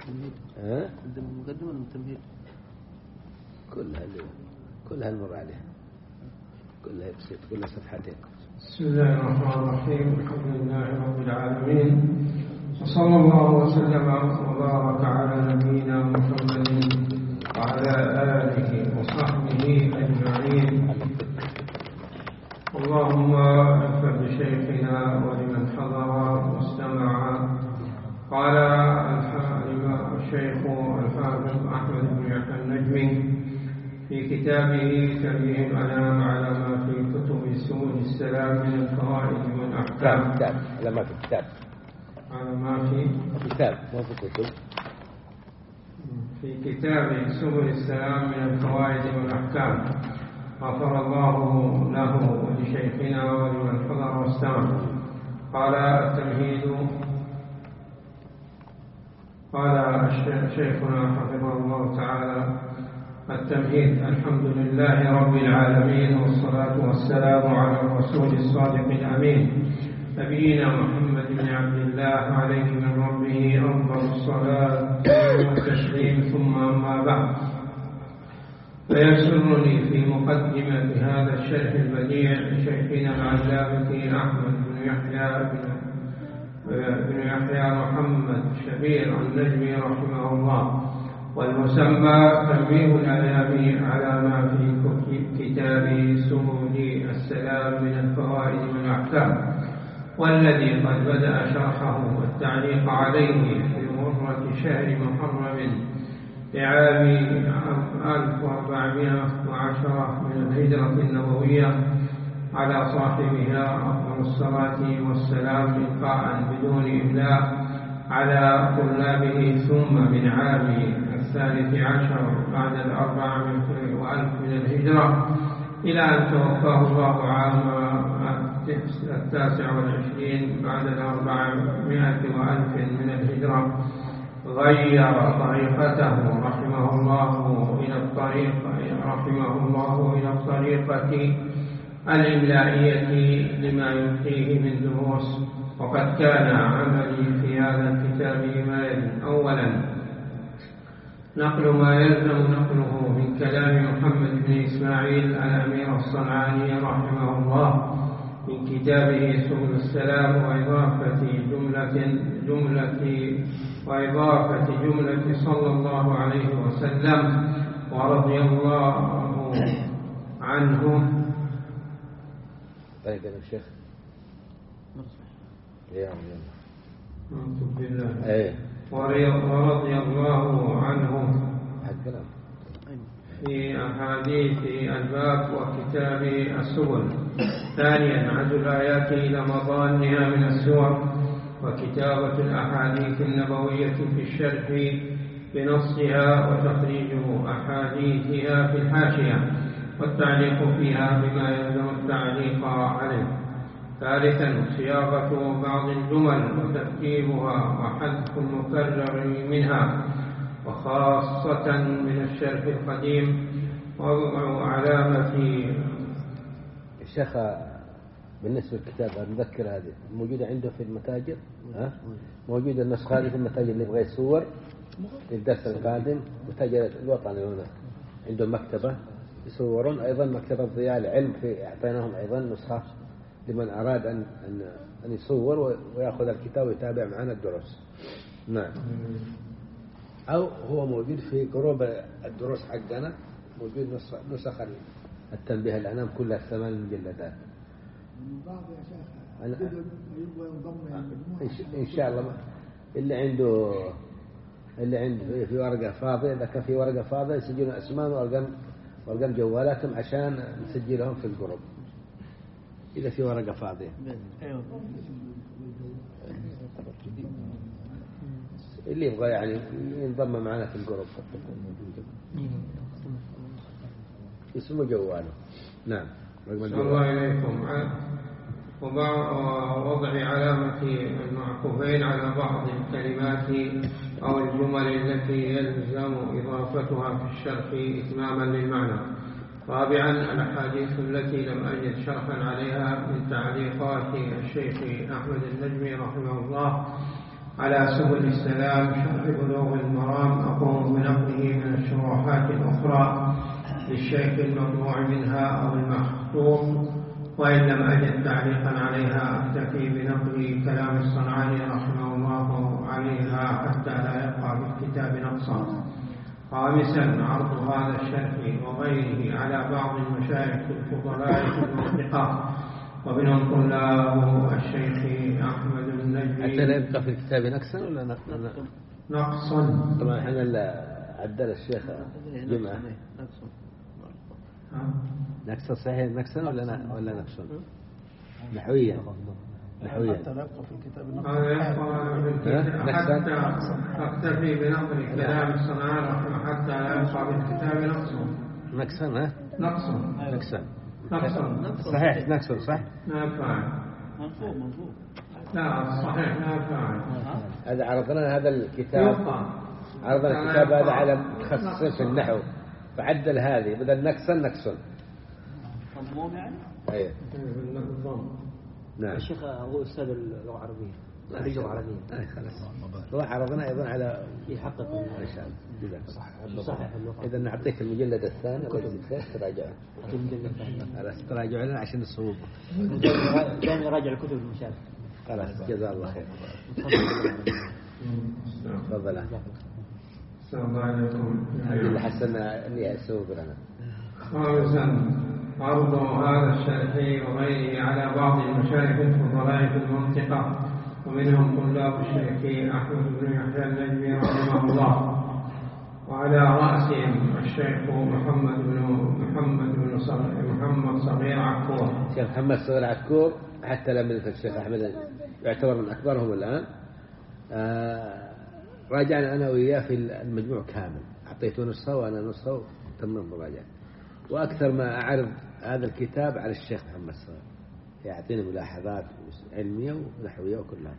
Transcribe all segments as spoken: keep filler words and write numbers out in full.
ها؟ المقدمة ولا التمهيد؟ كلها كلها المر عليها، كلها بسيط، كلها صفحتين. بسم الله الرحمن الرحيم. الحمد لله رب العالمين، وصلى الله وسلم وبارك على نبينا محمد وعلى آله وصحبه أجمعين. اللهم اغفر بشيخنا ولمن حضر واستمع. قال الشيخ الحافظ أحمد بن يحيى النجمي في كتابه تنبيه الأنام على ما في كتب سبل السلام من الفوائد والأحكام. كتاب على ما في كتاب على ما في كتاب مو في كتب. في كتاب سبل السلام من الفوائد والأحكام، غفر الله له ولشيخنا ولمن حضر واستمع. قال التمهيد. قال شيخنا حفظه الله تعالى: التمهيد. الحمد لله رب العالمين، والصلاة والسلام على الرسول الصادق الأمين نبينا محمد بن عبد الله عليه من ربه أفضل الصلاة والتسليم. ثم أما بعد، فيسرني في مقدمة هذا الشرح البديع لشيخنا العلامة أحمد بن يحيى بن يحيى محمد شبير النجمي رحمه الله، والمسمى تنبيه الأنام على ما في كتاب سبل السلام من الفوائد والأحكام، والذي قد بدأ شرحه والتعليق عليه في غرة شهر محرم لعام ألف وأربعمائة وعشرة من الهجرة النبوية على صاحبها أفضل الصلاة والسلام إلقاء بدون إملاء على طلابه، ثم من عام الثالث عشر بعد الأربعمائة وألف من الهجرة إلى أن توفاه الله عام التاسع والعشرين بعد الأربعمائة وألف من الهجرة. غير طريقته رحمه الله إلى الطريقة رحمه الله إلى الطريقة الإملائية لما يلقيه من دروس. وقد كان عملي في هذا الكتاب لما يلي: أولا، نقل ما يلزم نقله من كلام محمد بن إسماعيل الأمير الصنعاني رحمه الله من كتابه سبل السلام، وإضافة جملة جملة وإضافة جملة صلى الله عليه وسلم ورضي الله عنه. طيب يا شيخ. يا أعوذ بالله. ايه. ورضي الله عنه في أحاديث الباب وكتاب السبل. ثانيا، عزو الآيات إلى مظانها من السور، وكتابة الأحاديث النبوية في الشرح بنصها، وتخريج أحاديثها في الحاشية، والتعليق فيها بما يلزم التعليق عليه. ثالثا، صياغة بعض الجمل وترتيبها وحذف المكرر منها، وخاصة من الشرح القديم وضع علامة. الشيخ بالنسبة للكتاب المذكر هذه موجودة عنده في المتاجر؟ ها؟ موجودة النسخة هذه في المتاجر اللي يبغى يصور للدرس القادم. متاجر الوطني هنا عندهم مكتبة يصورون، أيضا مكتبة ضياء العلم في أعطيناهم أيضا نسخة لمن أراد أن أن أن يصور ويأخذ الكتاب ويتابع معنا الدروس. نعم. أو هو موجود في جروب الدروس حقنا، موجود نسخ التنبيه الأنام كلها ثمان مجلدات. أنا إن شاء الله اللي عنده اللي عنده في ورقة فاضية، إذا كان في ورقة فاضية يسجلون أسماء وأرقام وأرقام جوالاتهم عشان نسجلهم في الجروب إذا في ورقة فاضية. اللي يبغى يعني ينضم معنا في الجروب اسمه جواله. نعم. الله إليكم. ووضع علامة المعقوفين على بعض الكلمات أو الجمل التي يلزم إضافتها في الشرح إتماما للمعنى. رابعا، الأحاديث التي لم أجد شرحا عليها من تعليقات الشيخ أحمد النجمي رحمه الله على سبل السلام شرح بلوغ المرام أقوم بنقله من الشروحات الأخرى للشيخ المطبوع منها أو المختوم، وإن لم أجد تعليقا عليها أكتفي بنقل كلام الصنعاني رحمه الله عليها حتى لا يبقى في الكتاب نقصا. خامسا عرض هذا الشرح وغيره على بعض المشايخ الفضلاء في المنطقة ومنهم طلاب الشيخ أحمد النجمي. حتى لا يبقى في الكتاب نقصا ولا نقصا؟ طبعا احنا عدل الشيخ جمعة نقصا صحيح نقصا ولا ولا نقصا نحويا نحويا حتى لا يبقى في الكتاب حتى أكتفي بنقل كلام الصنعاني حتى لا يبقى في الكتاب نقصا نقصا ها نقصا نقصا نقصا صحيح نقصا صح لا فاعل منصوب منصوب لا صحيح لا فاعل. هذا عرضنا هذا الكتاب عرضنا الكتاب هذا على متخصصين في النحو فعدل هذه بدل نقصا نقصا مضموم يعني. ايوه نعم. الشيخ هو استاذ اللغه العربيه اللغه العربيه اي خلاص هو عرضنا ايضا على يحقق ان شاء الله صحيح اللغه. اذا نعطيك المجلد الثاني والخير تراجعه المجلد الثاني خلاص تراجعوا لنا عشان نصوب دائما يراجع الكتب المشاركه. خلاص جزاه الله خير. تفضل. السلام عليكم. اللي حسنا اني اسوق لنا. خامسا عرض هذا الشرح وغيره على بعض المشايخ الفضلاء في المنطقة ومنهم طلاب الشيخ أحمد بن يحيى النجمي رحمه الله، وعلى رأسهم الشيخ محمد بن محمد بن محمد صغير عكور. الشيخ محمد صغير عكور حتى لم يدرك الشيخ أحمد يعتبر من أكبرهم الآن. آه راجعنا أنا وياه في المجموع كامل، أعطيته نسخة وأنا نسخة وتم المراجعة. وأكثر ما أعرض هذا الكتاب على الشيخ محمد صغير يعطيني ملاحظات علمية ونحوية وكلها.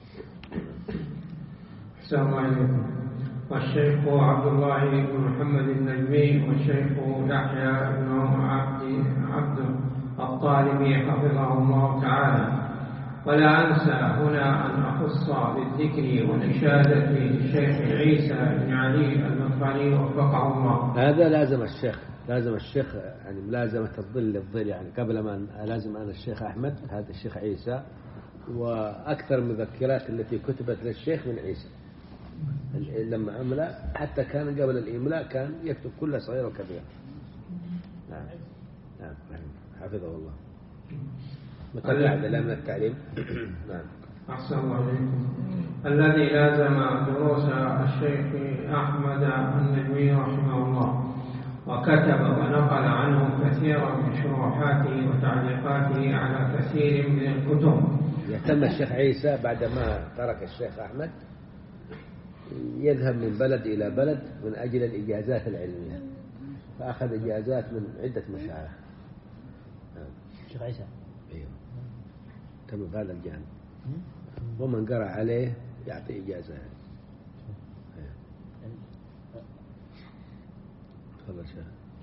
السلام عليكم. والشيخ عبد الله بن محمد النجمي والشيخ يحيى بن عبد عبد الطالبي حفظه الله تعالى. ولا أنسى هنا أن أخص بالذكر والإشادة للشيخ عيسى بن علي المدخلي وفقه الله. هذا لازم الشيخ لازم الشيخ يعني ملازمة الظل للظل، يعني قبل ما لازم أنا الشيخ أحمد هذا الشيخ عيسى، وأكثر مذكرات التي كتبت للشيخ من عيسى لما عمل حتى كان قبل الإملاء كان يكتب كل صغير وكبير. نعم نعم حفظه الله. متابع دلالة من التعليم. نعم. أحسن الله عليكم. الذي لازم دروس الشيخ أحمد النجمي رحمه الله وكتب ونقل عنه كثيرا من شروحاته وتعليقاته على كثير من الكتب. يهتم الشيخ عيسى بعدما ترك الشيخ أحمد يذهب من بلد إلى بلد من أجل الإجازات العلمية، فأخذ إجازات من عدة مشايخ. الشيخ عيسى أيوه تم بهذا الجانب، ومن قرأ عليه يعطي إجازة. تفضل شيخ.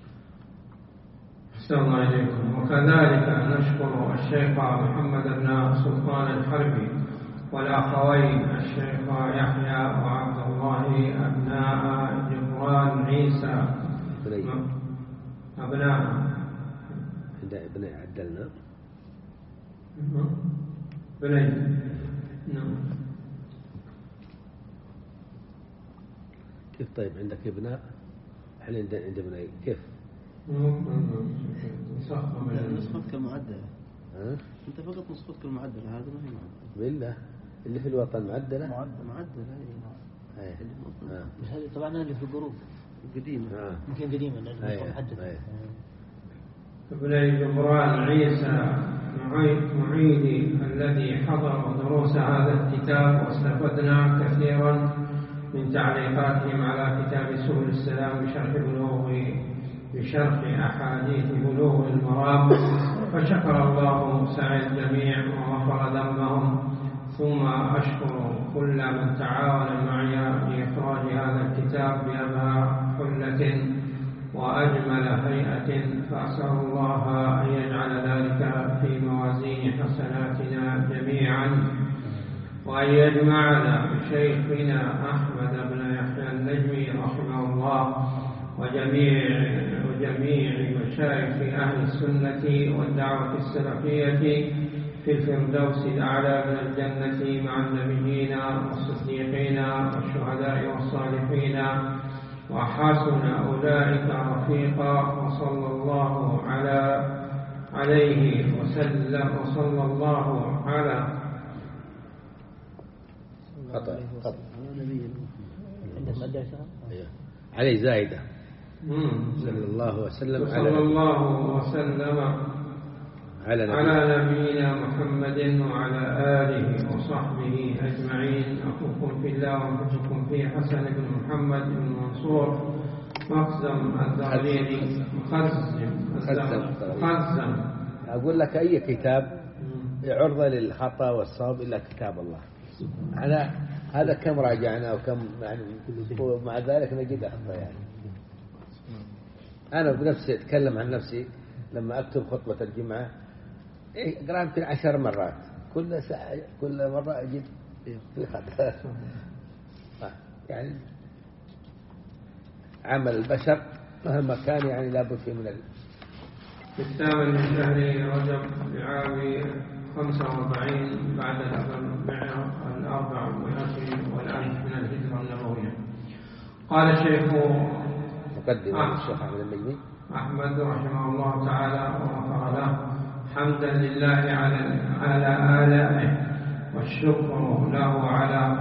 السلام عليكم. وكذلك نشكر الشيخ محمد بن سلطان الحربي والأخوين الشيخ يحيى وعبد الله أبناء جبران عيسى أبناء بني عدلنا بني نعم. كيف طيب عندك ابناء؟ احنا عند عند بني كيف؟ نسختك المعدلة. ها؟ أنت فقط نسختك المعدلة، هذا ما هي معدلة. بالله اللي في الوطن معدلة؟ معدلة أي. آه. بس هذه طبعا اللي في الجروب قديمة. آه. يمكن قديمة لأنه محدث. بني جبران عيسى معيدي الذي حضر دروس هذا الكتاب واستفدنا كثيرا من تعليقاتهم على كتاب سبل السلام بشرح بلوغ بشرح أحاديث بلوغ المرام، فشكر الله سعي الجميع وغفر ذنبهم. ثم أشكر كل من تعاون معي لإخراج هذا الكتاب بأبهى حلة وأجمل هيئة، فأسأل الله أن يجعل ذلك في موازين حسناتنا جميعا. وأن يجمعنا بشيخنا أحمد بن يحيى النجمي رحمه الله وجميع وجميع مشايخ أهل السنة والدعوة السلفية في الفردوس الأعلى من الجنة مع النبيين والصديقين والشهداء والصالحين وحسن أولئك رفيقا. وصلى الله على عليه وسلم وصلى الله على خطأ خطأ عندك مادة يا شيخ؟ عليه زايدة مم. صلى الله وسلم وصلى على الله وسلم على نبي على نبينا محمد وعلى آله وصحبه أجمعين. أخوكم في الله وأخوكم في حسن بن محمد بن منصور مخزم الدغريري مخزم مخزم. أقول لك أي كتاب عرضة للخطأ والصواب إلا كتاب الله. على هذا كم راجعنا وكم يعني ومع ذلك نجد أخطاء. يعني أنا بنفسي أتكلم عن نفسي لما أكتب خطبة الجمعة إيه أقرأ يمكن عشر مرات كل ساعة كل مرة أجد في خطأ. يعني عمل البشر مهما كان يعني لابد فيه من ال... في الثامن من شهر رجب بعام خمسة وأربعين بعد الأربعمائة والألف من الهجرة النبوية. قال الشيخ مقدمة الشيخ أحمد النجمي أحمد رحمه الله تعالى وغفر له حمدا لله على على آلائه والشكر له على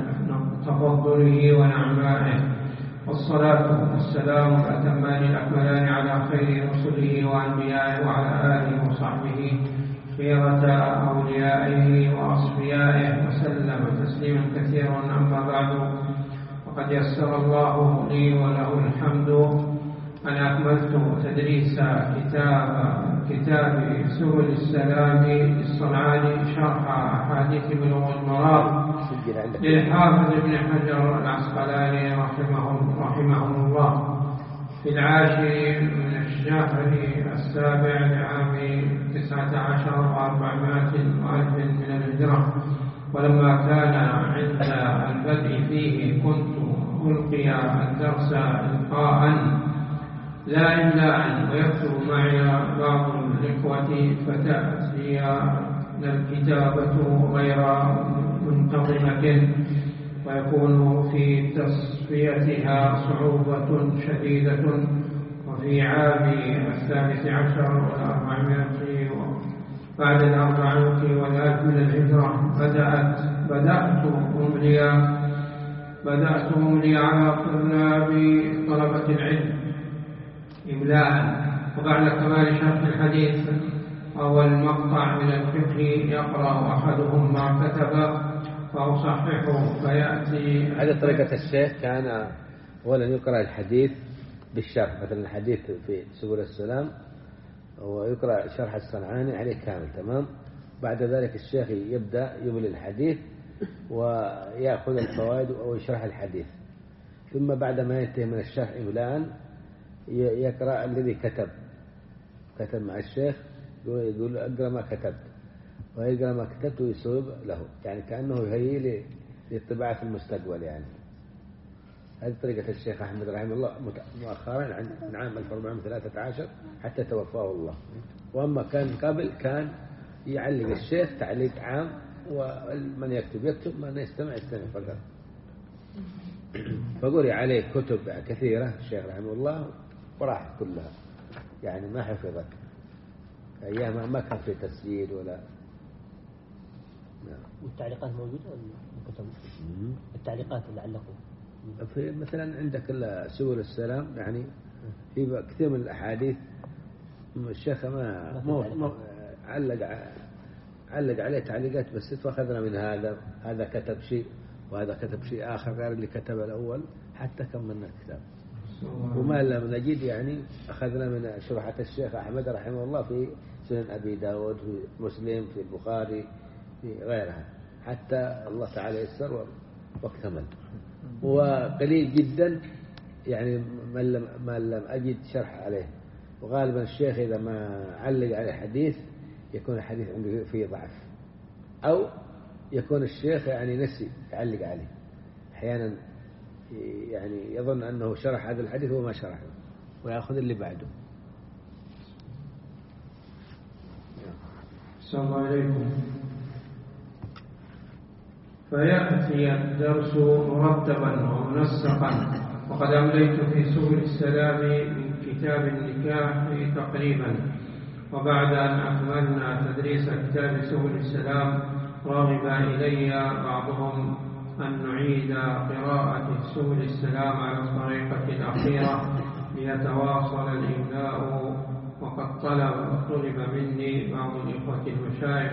تفضله ونعمائه والصلاة والسلام الأتمان الأكملان على خير رسله وأنبيائه وعلى آله وصحبه خيرة أوليائه وأصفيائه وسلم تسليما كثيرا. أما بعد فقد يسر الله لي وله الحمد أن أكملت تدريس كتاب كتاب سبل السلام للصنعاني شرح أحاديث بلوغ المرام للحافظ ابن حجر العسقلاني رحمه رحمه الله في العاشر من الشهر السابع لعام تسعة عشر وأربعمائة وألف من الهجرة. ولما كان عند البدء فيه كنت ألقي الدرس إلقاء لا إملاء ويكتب معي بعض الإخوة فتأتي الكتابة غير منتظمة ويكون في تصفيتها صعوبة شديدة. وفي عام الثالث عشر والأربعمائة بعد الأربعمائة والألف من الهجرة بدأت بدأت أملي بدأت أملي على طلاب طلبة العلم إملاء. وبعد كمال شرح الحديث أول مقطع من الفقه يقرأ أحدهم ما كتب فأصححه فيأتي. هذه طريقة الشيخ كان أولا يقرأ الحديث بالشرح مثلا الحديث في سبل السلام ويقرأ شرح الصنعاني عليه كامل تمام. بعد ذلك الشيخ يبدأ يملي الحديث ويأخذ الفوائد أو يشرح الحديث. ثم بعد ما ينتهي من الشرح إملاء يقرأ الذي كتب كتب مع الشيخ يقول أقرأ ما كتبت ويقرأ ما كتبت ويسوب له يعني كأنه يهيئ للطباعة في المستقبل. يعني هذه طريقة الشيخ أحمد رحمه الله مؤخرا عن عام ألف وأربعمائة وثلاثة عشر حتى توفاه الله. وأما كان قبل كان يعلق الشيخ تعليق عام ومن يكتب يكتب من يستمع يستمع فقط. فقري عليه كتب كثيرة الشيخ رحمه الله وراحت كلها يعني ما حفظت أيام ما كان في تسجيل ولا. والتعليقات موجودة الكتب التعليقات اللي علقوا في مثلا عندك سبل السلام يعني في كثير من الأحاديث الشيخ ما ما علق علق عليه تعليقات بس فأخذنا من هذا هذا كتب شيء وهذا كتب شيء آخر غير اللي كتب الأول حتى كملنا الكتاب. وما لم نجد يعني أخذنا من شروحة الشيخ أحمد رحمه الله في سنن أبي داود في مسلم في البخاري في غيرها حتى الله تعالى يسر واكتمل. وقليل جدا يعني من لم, من لم أجد شرح عليه. وغالبا الشيخ إذا ما علق على حديث يكون الحديث عنده فيه ضعف أو يكون الشيخ يعني نسي يعلق عليه أحيانا، يعني يظن أنه شرح هذا الحديث وما شرحه ويأخذ اللي بعده. صلى الله عليكم. فيأتي الدرس مرتبا ومنسقا، وقد أمليت في سبل السلام من كتاب النكاح تقريبا، وبعد أن أكملنا تدريس كتاب سبل السلام رغب إلي بعضهم أن نعيد قراءة سبل السلام على الطريقة الأخيرة ليتواصل الإملاء، وقد طلب طلب مني بعض الإخوة المشايخ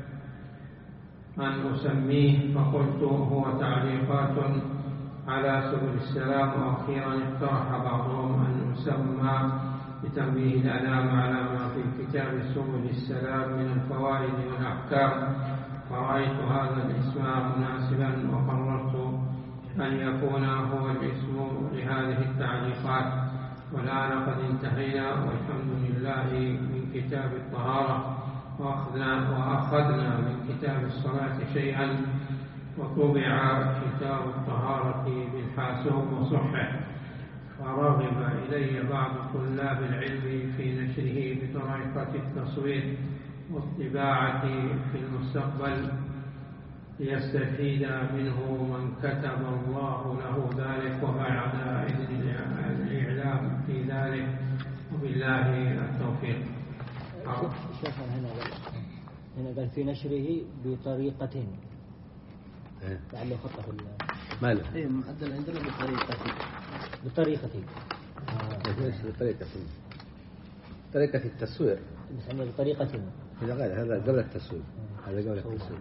أن أسميه، فقلت هو تعليقات على سبل السلام، وأخيرا اقترح بعضهم أن يسمى بتنبيه الأنام على ما في كتاب سبل السلام من الفوائد والأحكام، فرأيت هذا الاسم مناسبا وقررت أن يكون هو الاسم لهذه التعليقات. والآن قد انتهينا والحمد لله من كتاب الطهارة، وأخذنا, وأخذنا من كتاب الصلاة شيئا، وطبع كتاب الطهارة بالحاسوب وصحح، فرغب إلي بعض طلاب العلم في نشره بطريقة التصوير والطباعة في المستقبل ليستفيد منه من كتب الله له ذلك، وبعد إذن الإعلام في ذلك، وبالله التوفيق. شيخ هنا قال هنا قال في نشره بطريقة، لعله خطأ في ماله اي معدل عندنا بطريقة بطريقة آه. بطريقة طريقة التصوير نسميه بطريقة. هذا قال هذا قبل التصوير، هذا قبل التصوير.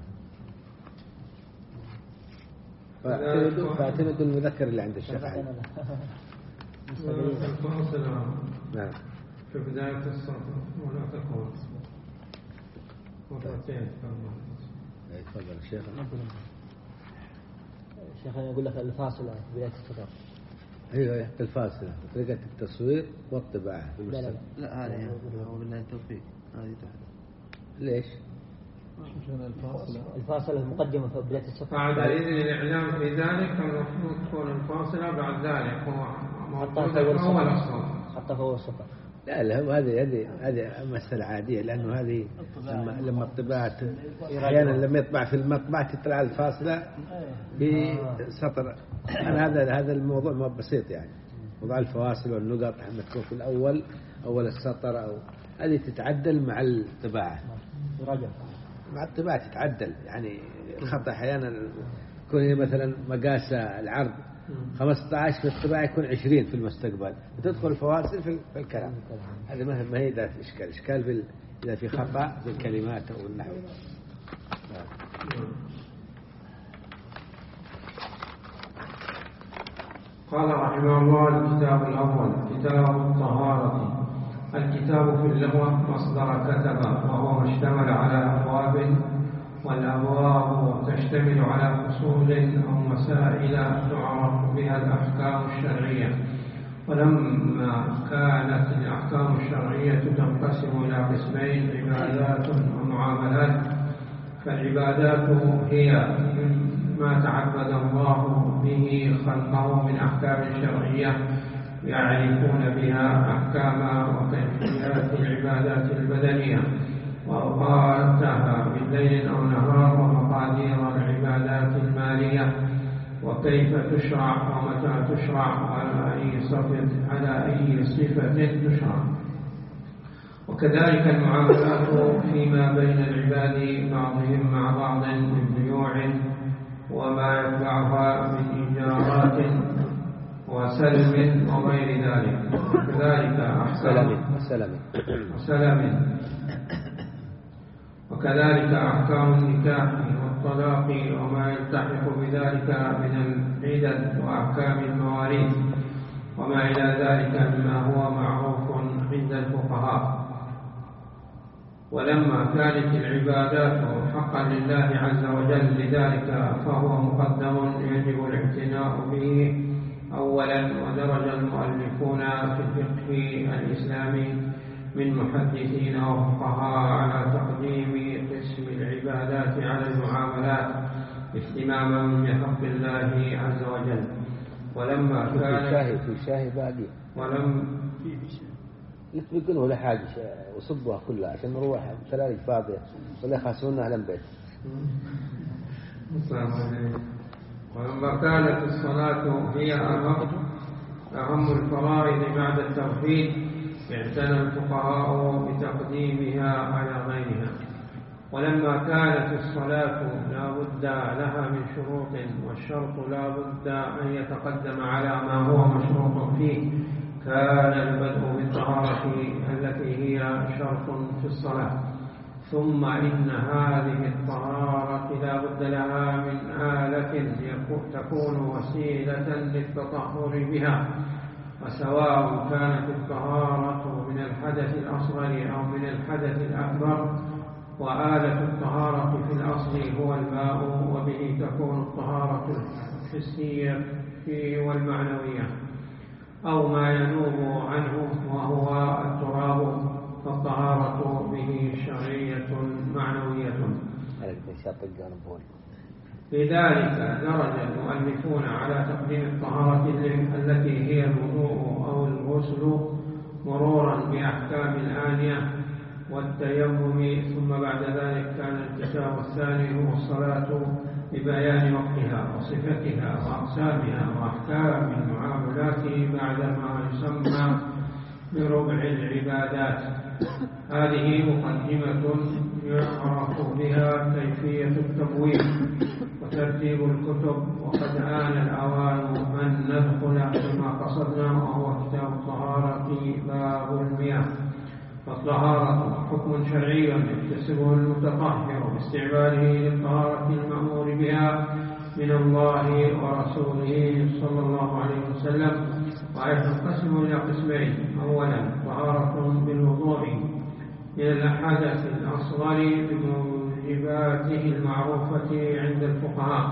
فاعتمدوا فاعتمدوا المذكر اللي عند الشيخ علي. نعم. في بداية السطر ولا تكون مرتين. تفضل الشيخ. الشيخ يقول لك الفاصلة في بداية السطر. ايوه الفاصلة طريقة التصوير والطباعة. لا لا لا هذه هو بالله التوفيق هذه تحت. ليش؟ الفاصلة الفاصلة المقدمة في بداية السطر. بعد إذن الإعلام في ذلك المفروض تكون الفاصلة بعد ذلك هو موجود أول السطر. حتى فوق السطر. لا لا هذه هذه هذه مسألة عادية، لأنه هذه لما لما الطباعة أحيانا لما يطبع في المطبعة تطلع الفاصلة بسطر. هذا هذا الموضوع ما بسيط يعني، وضع الفواصل والنقط لما تكون في الأول أول السطر أو هذه تتعدل مع الطباعة. يراجع مع الطباعة تتعدل، يعني الخطأ أحيانا يكون هي مثلا مقاس العرض خمسة عشر في الطباعة يكون عشرين في المستقبل، وتدخل الفواصل في الكلام. هذا ما هي ذات إشكال. إشكال في إذا في خطأ في الكلمات أو النحو. قال رحمه الله: الكتاب الأول كتاب الطهارة. الكتاب في اللغة مصدر كتب، وهو ما اشتمل على أبواب، والأبواب تشتمل على فصول أو مسائل تعرف بها الأحكام الشرعية. ولما كانت الأحكام الشرعية تنقسم إلى قسمين: عبادات ومعاملات، فالعبادات هي ما تعبد الله به خلقه من أحكام شرعية يعرفون بها أحكام وكيفيات العبادات البدنية وأوقاتها بالليل أو نهار، ومقادير العبادات المالية وكيف تشرع ومتى تشرع على أي صفة على أي صفة تشرع. وكذلك المعاملات فيما بين العباد بعضهم مع بعض من بيوع وما يتبعها من إيجارات وسلم وغير ذلك. وكذلك أحكام وسلم وكذلك أحكام النكاح والطلاق وما يلتحق بذلك من العدد وأحكام المواريث وما إلى ذلك مما هو معروف عند الفقهاء. ولما كانت العبادات حقا لله عز وجل لذلك فهو مقدم يجب الاعتناء به أولا. ودرج المؤلفون في الفقه الإسلامي من محدثين وفقهاء على تقديم قسم العبادات على المعاملات اهتماما بحق الله عز وجل. ولما كان شاهي في شاهي باقي ولم يطلقون ولا حاجة وصبوها كلها عشان نروح ثلاثة فاضية ولا يخاسرون أهل البيت. ولما كانت الصلاة هي أهم أهم الفرائض بعد التوحيد اعتنى الفقهاء بتقديمها على غيرها. ولما كانت الصلاة لا بد لها من شروط، والشرط لا بد أن يتقدم على ما هو مشروط فيه، كان البدء بالطهارة التي هي شرط في الصلاة. ثم إن هذه الطهارة لا بد لها من آلة تكون وسيلة للتطهر بها، وسواء كانت الطهارة من الحدث الأصغر أو من الحدث الأكبر. وآلة الطهارة في الأصل هو الماء، وبه تكون الطهارة الحسية والمعنوية، أو ما ينوب عنه وهو التراب، فالطهارة به شرعية معنوية. لذلك درج المؤلفون على تقديم الطهارة التي هي الوضوء أو الغسل مرورا بأحكام الآنية والتيمم، ثم بعد ذلك كان الكتاب الثاني هو الصلاة ببيان وقتها وصفتها وأقسامها وأحكام المعاملات بعد ما يسمى بربع العبادات. هذه مقدمة يعرف بها كيفية التبويب وترتيب الكتب، وقد آن الأوان أن ندخل فيما قصدنا وهو كتاب الطهارة باب المياه. فالطهارة حكم شرعي يكتسبه المتطهر باستعماله للطهارة المأمور بها من الله ورسوله صلى الله عليه وسلم، وينقسم إلى قسمين: أولا طهارة بالوضوء من الحدث الأصغر بموجباته المعروفة عند الفقهاء،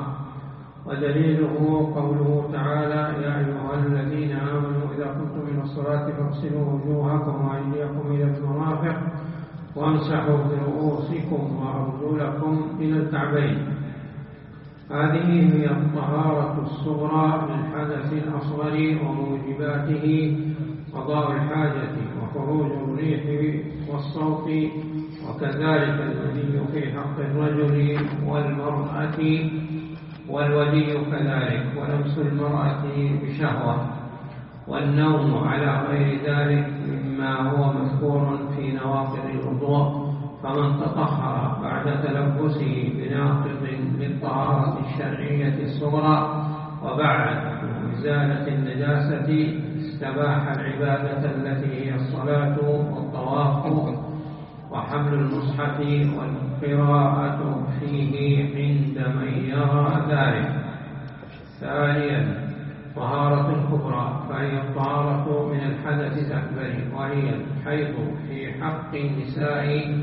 ودليله قوله تعالى: يا أيها الذين آمنوا إذا قمتم إلى الصلاة فاغسلوا وجوهكم وأيديكم إلى المرافق وامسحوا برؤوسكم وأرجلكم إلى الكعبين. هذه هي الطهارة الصغرى للحدث الأصغر وموجباته قضاء الحاجة وخروج الريح والصوت، وكذلك الولي في حق الرجل والمرأة والولي كذلك، ولمس المرأة بشهوة، والنوم على غير ذلك مما هو مذكور في نواقض الوضوء. فمن تطهر بعد تلبسه بناقض للطهارة الشرعية الصغرى وبعد إزالة النجاسة استباح العبادة التي هي الصلاة والطواف وحمل المصحف والقراءة فيه عند من يرى ذلك. ثانيا طهارة الكبرى، فهي الطهارة من الحدث الأكبر، وهي الحيض في حق النساء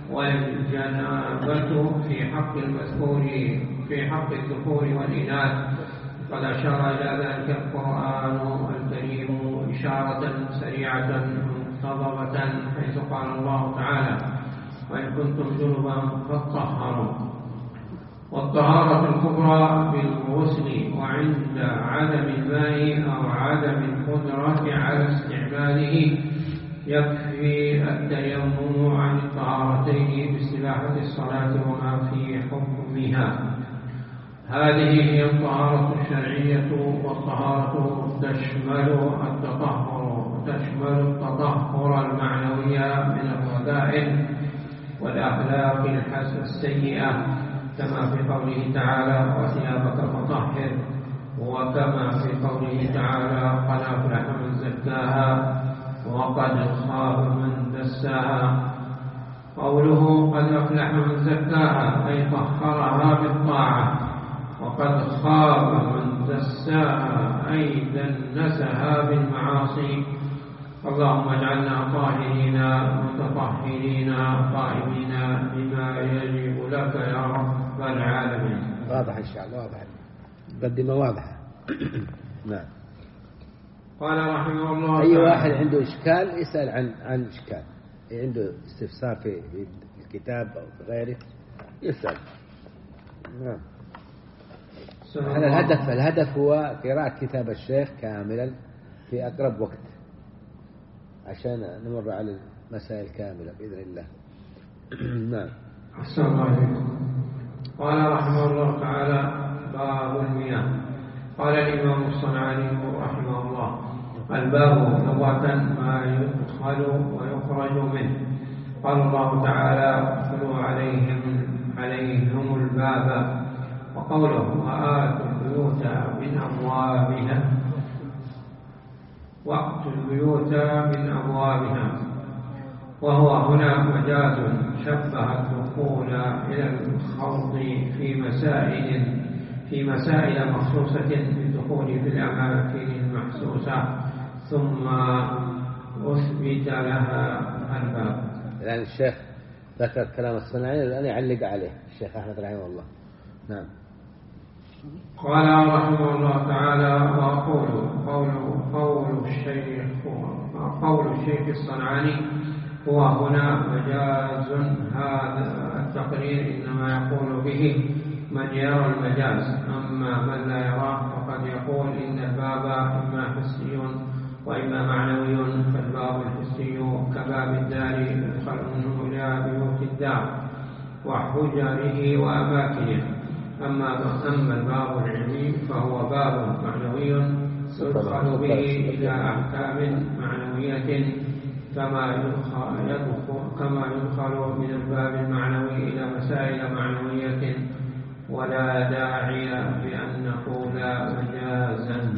والجنابة في حق المذكور في حق الذكور والإناث. قد أشار إلى ذلك القرآن الكريم إشارة سريعة مقتضبة، حيث قال الله تعالى: وإن كنتم جنبا فاطهروا. والطهارة الكبرى بالغسل وعند عدم الماء أو عدم القدرة على استعماله يكفي التيمم عن الطهارتين باستباحة الصلاة وما في حكمها. هذه هي الطهارة الشرعية. والطهارة تشمل التطهر تشمل التطهر المعنوي من الرذائل والأخلاق السيئة، كما في قوله تعالى: وثيابك فطهر، وكما في قوله تعالى: قد أفلح من زكاها وقد خاب من دساها. قوله قد أفلح من زكاها أي طهرها بالطاعة، وقد خاب من دساها أي دنسها بالمعاصي. اللهم اجعلنا طاهرين متطهرين قائمين بما يجب لك يا رب العالمين. واضح إن شاء الله، واضح، مقدمة واضحة. نعم. قال رحمه الله: أي واحد عنده إشكال يسأل عن عن إشكال. عنده استفسار في الكتاب أو في غيره يسأل. نعم. هذا الهدف الهدف هو قراءة كتاب الشيخ كاملا في أقرب وقت عشان نمر على المسائل كاملة بإذن الله. نعم. أحسن الله إليكم. قال رحمه الله تعالى: باب المياه. قال الإمام الصنعاني رحمه الله: الباب لغة ما يدخل ويخرج منه. قال الله تعالى: ادخلوا عليهم عليهم الباب. وقوله: وآتوا البيوت من أبوابها، وأتوا البيوت من أبوابها، وهو هنا مجاز شبه الدخول إلى الخوض في مسائل في مسائل مخصوصة بالدخول في الأماكن المحسوسة ثم أثبت لها الباب. يعني الشيخ ذكر كلام الصنعاني الآن يعلق عليه الشيخ أحمد رحمه الله. نعم. قال رحمه الله تعالى: وأقول قول قول الشيخ قول الشيخ الصنعاني هو هنا مجاز. هذا التقرير إنما يقول به من يرى المجاز، أما من لا يراه فقد يقول إن الباب إما حسي وإما معنوي. فالباب الحسي كباب الدار يدخل منه إلى بيوت الدار وحجره وأماكنه. أما أما الباب العلمي فهو باب معنوي يدخل به إلى أحكام معنوية كما يدخل كما يدخل من الباب المعنوي إلى مسائل معنوية، ولا داعي بأن نقول مجازا.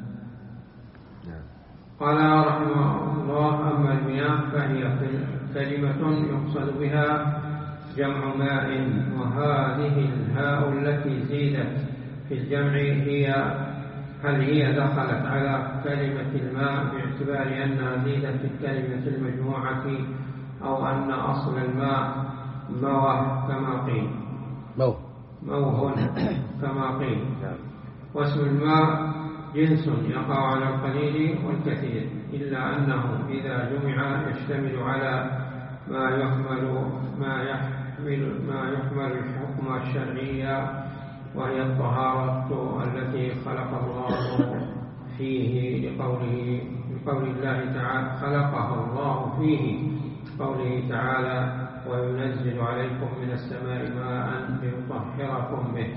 قال رحمه الله: أما المياه فهي كلمة يقصد بها جمع ماء، وهذه الهاء التي زيدت في الجمع هي هل هي دخلت على كلمة الماء باعتبار أنها زيدت في الكلمة المجموعة، أو أن أصل الماء موه كما قيل موه موه كما قيل. واسم الماء جنس يقع على القليل والكثير، إلا أنه إذا جمع يشتمل على ما يحمل ما يحمل ما يحمل الحكم الشرعي، وهي الطهارة التي خلق الله فيه لقوله لقول الله تعالى خلقه الله فيه قوله تعالى: وينزل عليكم من السماء ماء ليطهركم به.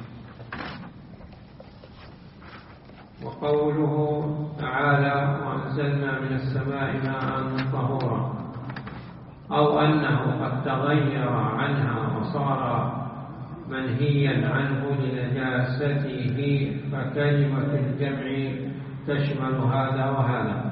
وقوله تعالى: وأنزلنا من السماء ماء طهورا، أو أنه قد تغير عنها وصار منهيا عنه لنجاسته، فكلمة الجمع تشمل هذا وهذا.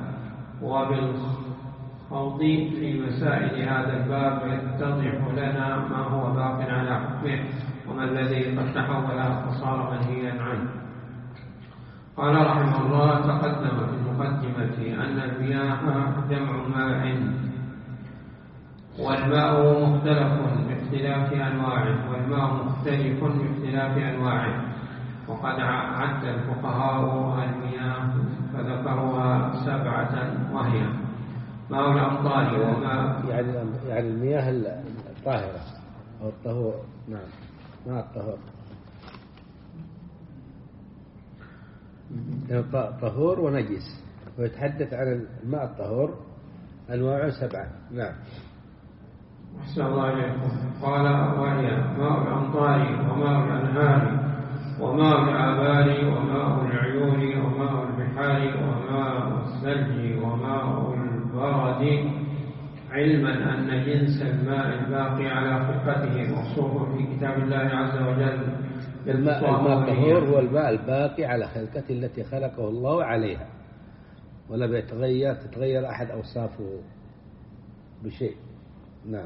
وبالخوض في مسائل هذا الباب يتضح لنا ما هو باق على حكمه وما الذي قد تحول فصار منهيا عنه. قال رحمه الله: تقدم في المقدمة أن المياه جمع ماء، والماء مختلف باختلاف أنواعه، والماء مختلف باختلاف أنواعه. وقد عد الفقهاء المياه فذكروها سبعة، وهي ماء الأمطار وماء يعني يعني المياه الطاهرة أو الطهور. نعم، ماء الطهور طهور ونجس. ويتحدث عن الماء الطهور أنواعه سبعة. نعم. أحسن الله إليكم. قال: وهي ماء الأمطار وماء الأنهار وماء الآبار وماء العيون وماء البحار وماء الثلج وماء البرد، علما أن جنس الماء الباقي على خلقته موصوف في كتاب الله عز وجل. الماء الطهور هو الماء الباقي على خلقته التي خلقه الله عليها، ولا بيتغير تتغير أحد أوصافه بشيء. نعم.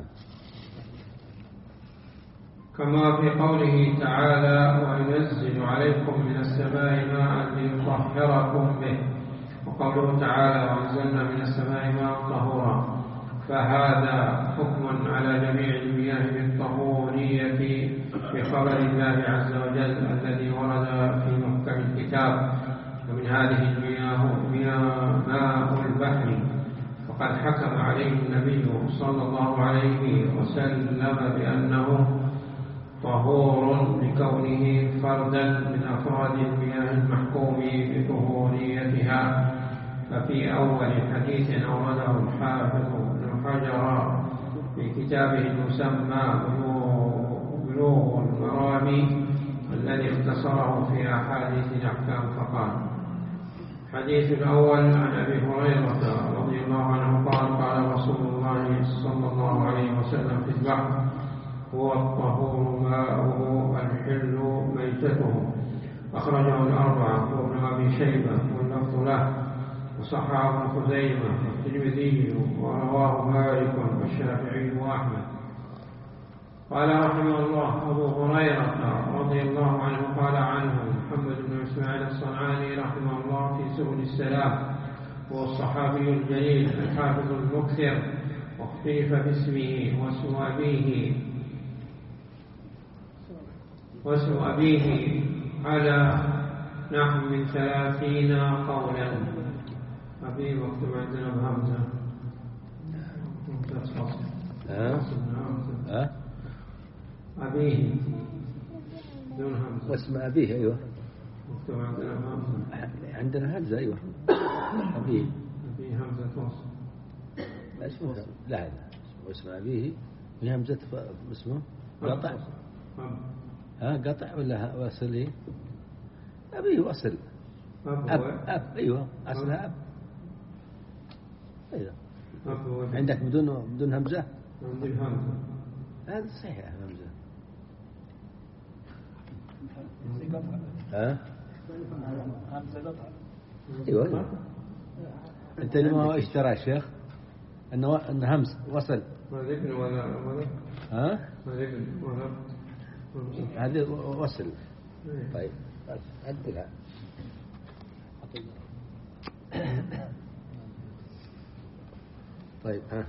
كما في قوله تعالى: وينزل عليكم من السماء ماء ليطهركم به. وقوله تعالى: وأنزلنا من السماء ماء طهورا، فهذا حكم على جميع المياه بالطهورية بخبر الله عز وجل الذي ورد في محكم الكتاب. ومن هذه المياه ماء البحر، وقد حكم عليه النبي صلى الله عليه وسلم بأنه طهور لكونه فردا من أفراد المياه المحكوم بطهوريتها. ففي أول حديث أورده الحافظ ابن حجر في كتابه المسمى بلوغ المرام الذي اختصره في أحاديث الأحكام فقال: الحديث الأول عن أبي هريرة رضي الله عنه قال: قال رسول الله صلى الله عليه وسلم في البحر: هو الطهور ماؤه الحل ميتته. أخرجه الأربعة وابن أبي شيبة واللفظ له، وصححه ابن خزيمة والترمذي، ورواه مالك والشافعي وأحمد. قال رحمه الله: أبو هريرة رضي الله عنه قال عنه محمد بن إسماعيل الصنعاني رحمه الله في سبل السلام، هو الصحابي الجليل الحافظ المكثر، واختلف باسمه واسم أبيه واسم أبيه على نحو من ثلاثين قولا. أبيه مكتوب عندنا بهمزة. ها؟ ها؟ أبيه دون همزة. واسم أبيه أيوة مكتوب عندنا بهمزة. عندنا همزة أيوة. أبيه أبيه همزة وصل. لا اسمه لا لا واسم أبيه بهمزة اسمه قطع. ها قطع ولا وصل؟ إيه؟ أبيه وصل. أب أب أيوة أصلها أب. أيوة. عندك بدون بدون همزة؟ عندي همزة. هذا صحيح همزة. ها؟ همزة قطع. أيوة. أنت لما اشترى الشيخ إنه إن همز وصل. ما ذكر ولا ولا. ها؟ ما ذكر ولا. هذا وصل. طيب عدلها. طيب ها.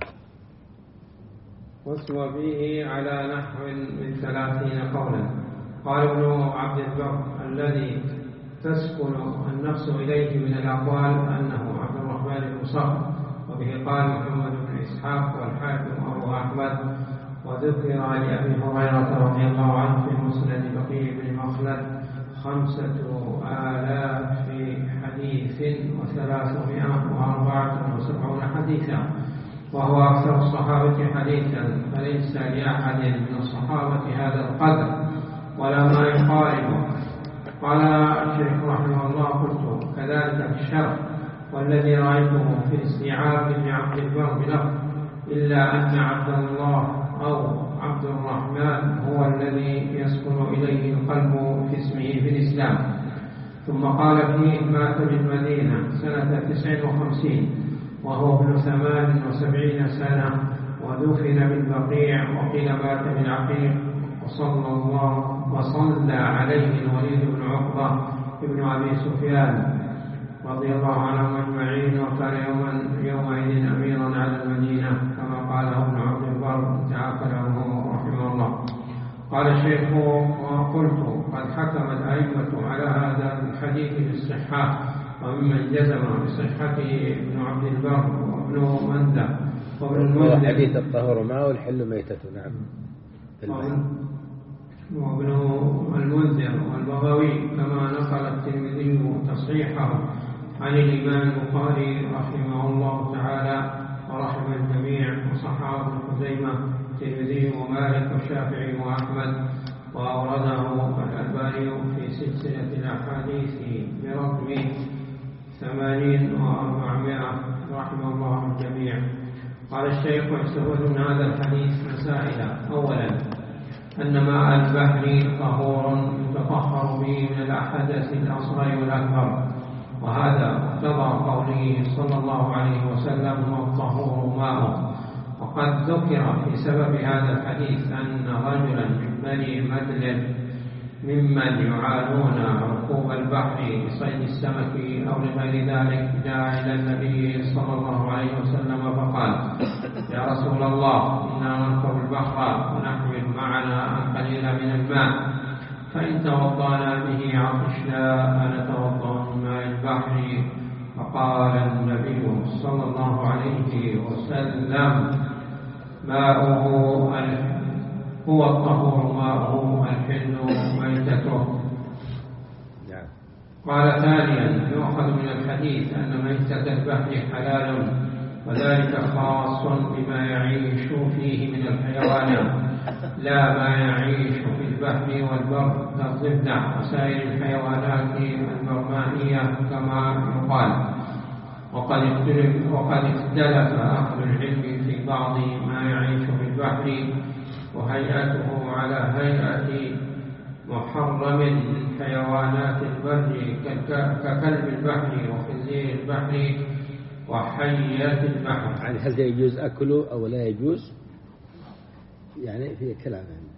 واسم به على نحو من ثلاثين قولا. قال ابن عبد البر: الذي تسكن النفس إليه من الأقوال أنه عبد الرحمن بن صخر، وبه قال محمد بن إسحاق والحاكم أبو أحمد. وذكر لأبي هريرة رضي الله عنه في مسند بقي بن مخلد خمسة آلاف حديث وثلاثمائة وأربعة وسبعون حديثا، وهو أكثر الصحابة حديثا، فليس لأحد من الصحابة هذا القدر ولا ما يقاربه. قال الشيخ رحمه الله: قلت كذلك في الشرح، والذي رأيته في استيعاب ابن عبد البر بلفظ: إلا أن عبد الله أو عبد الرحمن هو الذي يسكن إليه القلب في اسمه في الإسلام. ثم قال فيه: مات بالمدينة سنة تسع وخمسين وهو ابن ثمان وسبعين سنة، ودفن بالبقيع، وقيل مات بالعقيق. وصلى الله وصلى عليه الوليد بن عقبة ابن أبي سفيان رضي الله عنهم أجمعين، وكان يوما يومئذ أميرا على المدينة، كما قاله ابن عبد البر تعالى عنه رحمه الله. قال الشيخ: وقلت قد حكم الأئمة على هذا الحديث بالصحة، وممن جزم بصحته ابن عبد البر وابن منده وابن المنذر. حديث الطهور ماء والحل ميتته. نعم. وابن المنذر والبغوي، كما نقل الترمذي تصحيحه عن الإمام البخاري رحمه الله تعالى ورحم الجميع، وصححه ابن خزيمة الترمذي ومالك والشافعي وأحمد، وأورده الألباني في سلسلة الأحاديث برقم ثمانين وأربعمائة رحمه الله الجميع. قال الشيخ: ويستفاد من هذا الحديث مسائل. أولا، أن ماء البحر طهور يتطهر به من الحدث الأصغر والأكبر، وهذا مقتضى قوله صلى الله عليه وسلم: والطهور ماؤه. وقد ذكر في سبب هذا الحديث أن رجلا من بني مدلل ممن يعانون ركوب البحر لصيد السمك أو لغير ذلك جاء إلى النبي صلى الله عليه وسلم فقال: يا رسول الله، إنا نركب البحر ونحمل معنا القليل من الماء، فإن توضأنا به عطشنا فنتوضأ من ماء البحر فقال النبي صلى الله عليه وسلم ماؤه هو الطهور ماؤه الحل ميتته. قال ثانيا يؤخذ من الحديث أن ميتة البحر حلال وذلك خاص بما يعيش فيه من الحيوانات لا ما يعيش في البحر والبر كالضفدع وسائر الحيوانات البرمائية كما يقال. وقد اختلف, وقد اختلف أهل العلم في بعض ما يعيش في البحر وهيئته على هيئة محرم من حيوانات البر ككلب البحر وخنزير البحر وحيات البحر. يعني هل يجوز أكله أو لا يجوز؟ يعني في كلام يعني.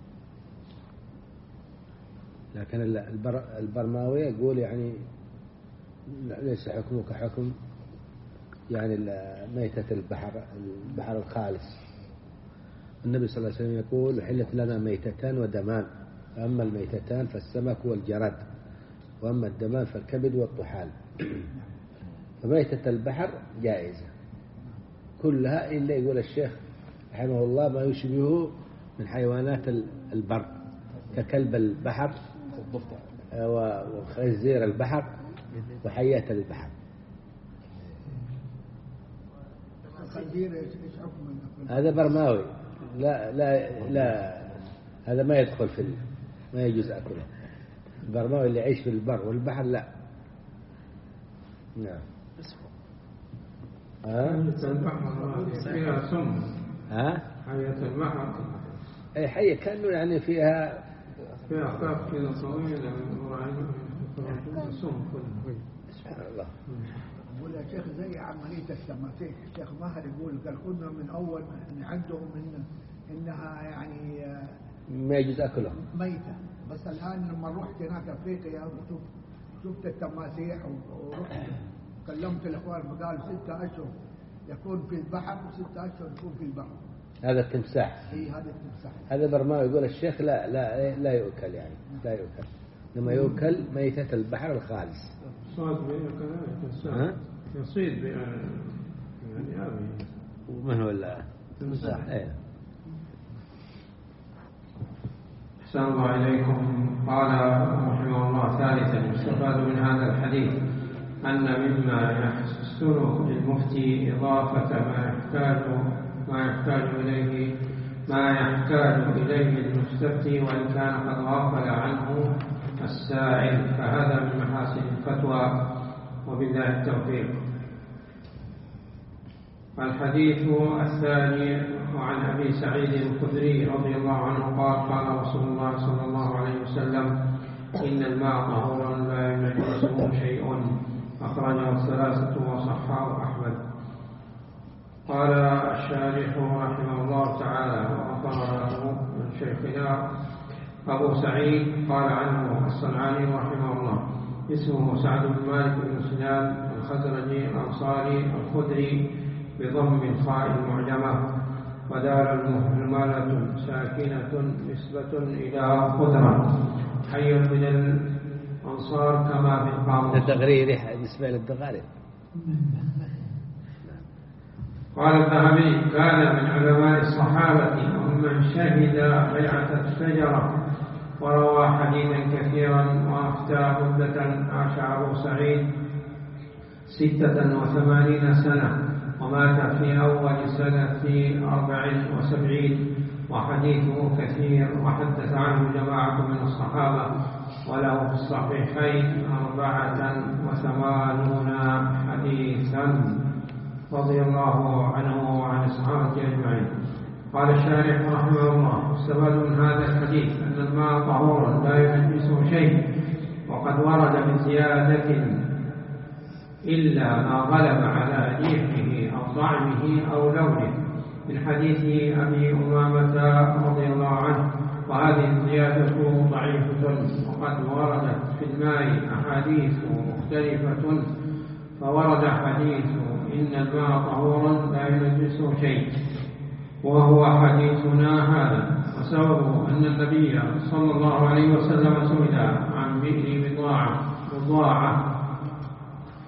لكن البر البرماوي يقول يعني ليس حكمه كحكم يعني ميتة البحر البحر الخالص. النبي صلى الله عليه وسلم يقول حلت لنا ميتتان ودمان، أما الميتتان فالسمك والجراد، وأما الدمان فالكبد والطحال. فميتة البحر جائزة كلها إلا يقول الشيخ رحمه الله ما يشبهه من حيوانات البر ككلب البحر وخنزير البحر وحيات البحر. هذا برماوي لا لا لا هذا ما يدخل في ما يجوز أكله. البرماوي اللي يعيش في البر والبحر لا. نعم. ها؟ فيها سم. ها؟ حياة البحر. أي حية كأنه يعني فيها. فيها خاف كذا طويلة سم كله. سبحان الله. يقول يا شيخ زي عملية التماسيح الشيخ ماهر يقول قال كنا من أول أن عندهم إن إنها يعني ما يجوز أكلها ميتة، بس الآن لما رحت هناك أفريقيا وشفت شفت التماسيح ورحت كلمت الأخوان فقالوا ستة أشهر يكون في البحر وستة أشهر يكون في البحر. هذا التمساح. إيه هذا التمساح. هذا برماوي يقول الشيخ لا لا لا يؤكل يعني لا يؤكل، لما يؤكل ميتة البحر الخالص. صاد بها يصيد بها يعني هذا. ومن هو لا تمساح. ايه. أحسن الله إليكم. قال رحمه الله ثالثا يستفاد من هذا الحديث أن مما يحسن للمفتي إضافة ما يحتاج ما يحتاج إليه ما يحتاج إليه المستفتي وإن كان قد غفل عنه السائل، فهذا من محاسن الفتوى وبالله التوفيق. الحديث الثاني وعن أبي سعيد الخدري رضي الله عنه قال قال رسول الله صلى الله عليه وسلم إن الماء طهور لا ينجسه شيء، أخرجه الثلاثة وصححه أحمد. قال الشارح رحمه الله تعالى وغفر له من شيخنا أبو سعيد قال عنه الصنعاني رحمه الله اسمه سعد بن مالك بن سنان الخزرجي الأنصاري الخدري بضم الخاء المعجمة، ودار المهملة ساكنة نسبة إلى خضرة، حي من الأنصار كما في القاموس. التغرير نسبة للدغاري. قال الذهبي كان من علماء الصحابة ومن شهد بيعة الشجرة وروى حديثا كثيرا وأفتى مدة عاش أبو سعيد ستة وثمانين سنة ومات في أول سنة أربع وسبعين، وحديثه كثير وحدث عنه جماعة من الصحابة وله في الصحيحين أربعة وثمانون حديثا رضي الله عنه وعن الصحابة أجمعين. قال الشارح رحمه الله استفاد من هذا الحديث أن الماء طهور لا ينجسه شيء، وقد ورد من زيادة إلا ما غلب على ريحه أو طعمه أو لونه من حديث أبي أمامة رضي الله عنه، وهذه الزيادة ضعيفة، وقد وردت في الماء أحاديث مختلفة، فورد حديث إن الماء طهور لا ينجسه شيء وهو حديثنا هذا، وسببه أن النبي صلى الله عليه وسلم سئل عن بئر بضاعة بضاعة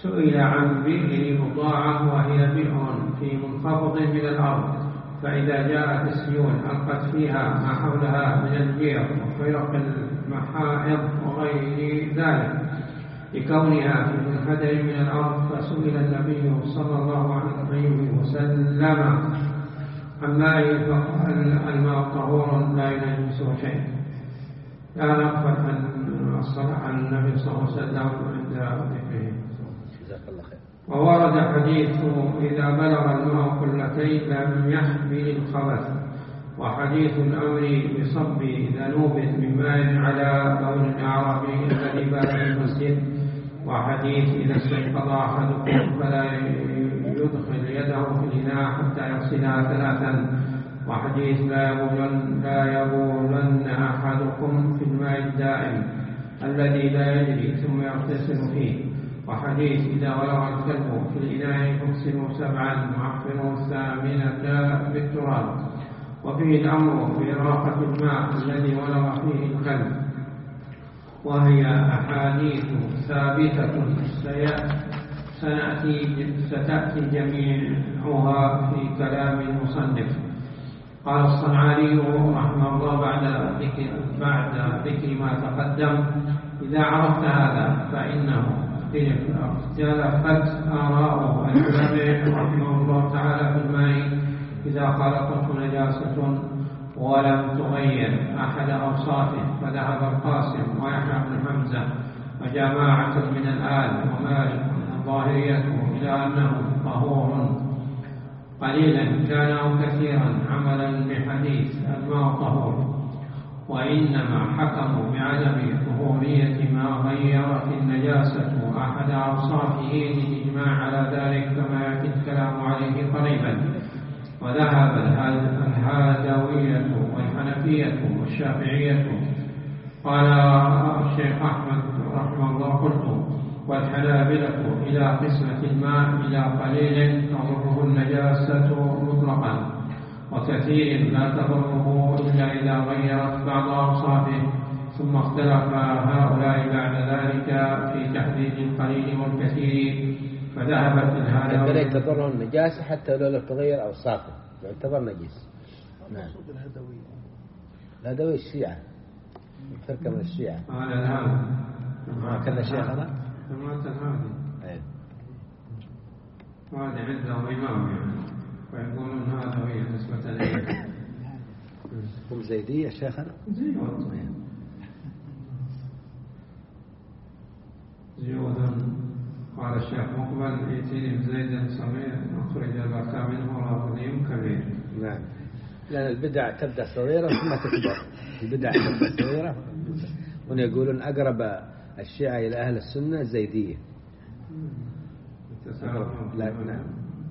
سئل عن بئر بضاعة وهي بئر في منخفض من الأرض، فإذا جاءت السيول ألقت فيها ما حولها من البئر وفرق المحائض وغير ذلك لكونها في منحدر من الأرض، فسئل النبي صلى الله عليه وسلم عن ماء فقال الماء طهور لا ينجسه شيء. لا نغفل عن الصلاة على النبي صلى الله عليه وسلم عند ذكره. جزاك الله خير. وورد حديث إذا بلغ الماء قلتين لم يحمل الخبث، وحديث الأمر بصب ذنوب من ماء على بول الأعرابي الذي بال في المسجد، وحديث إذا استيقظ أحدكم فلا يدخل يده في الإناء حتى يغسلها ثلاثا، وحديث لا يبولن, لا يبولن أحدكم في الماء الدائم الذي لا يجري ثم يغتسل فيه، وحديث إذا ولغ الكلب في الإناء فاغسلوا سبعا وعفروا الثامنة بالتراب. وفيه الأمر بإراقة الماء الذي ولغ فيه الكلب، وهي أحاديث ثابتة سنأتي ستأتي جميعها في كلام المصنف. قال الصنعاني رحمه الله بعد ذكر بعد ذكر ما تقدم: إذا عرفت هذا فإنه اختلفت آراء العلماء رحمه الله تعالى في الماء إذا خلطته نجاسة ولم تغير أحد أوصافه، فذهب القاسم ويحيى بن حمزة وجماعة من الآل ومالك الظاهرية إلى أنه طهور قليلا كان أو كثيرا عملا بحديث الماء طهور، وإنما حكموا بعدم طهورية ما غيرت النجاسة أحد أوصافه للإجماع على ذلك كما يأتي الكلام عليه قريبا. وذهب الهادوية والحنفية والشافعية. قال الشيخ أحمد رحمه الله: قلت والحنابلة إلى قسمة الماء إلى قليل تضره النجاسة مطلقا وكثير لا تضره إلا إذا غيرت بعض أوصافه، ثم اختلف هؤلاء بعد ذلك في تحديد القليل والكثير، فذهبت الهادوية الذي تضره النجاسة حتى لو لم تغير أوصافه يعتبر نجس. نعم. الهدوية الشيعة، فرقة من الشيعة. قال الهادي ما كان الشيخ هذا؟ جماعة الهادي. أيه. وهذا عنده إمام يعني، فيقولون هذا هي نسبة إليه. هم زيدية شيخنا؟ زيود. زيودا. قال الشيخ مقبل: ائتني بزيد صغير أخرج البكاء منه رافضي كبير. نعم. لأن البدع تبدأ صغيرة ثم تكبر. البدع تبدأ صغيرة، هنا يقولون أقرب الشيعة إلى أهل السنة زيدية. لا نعم.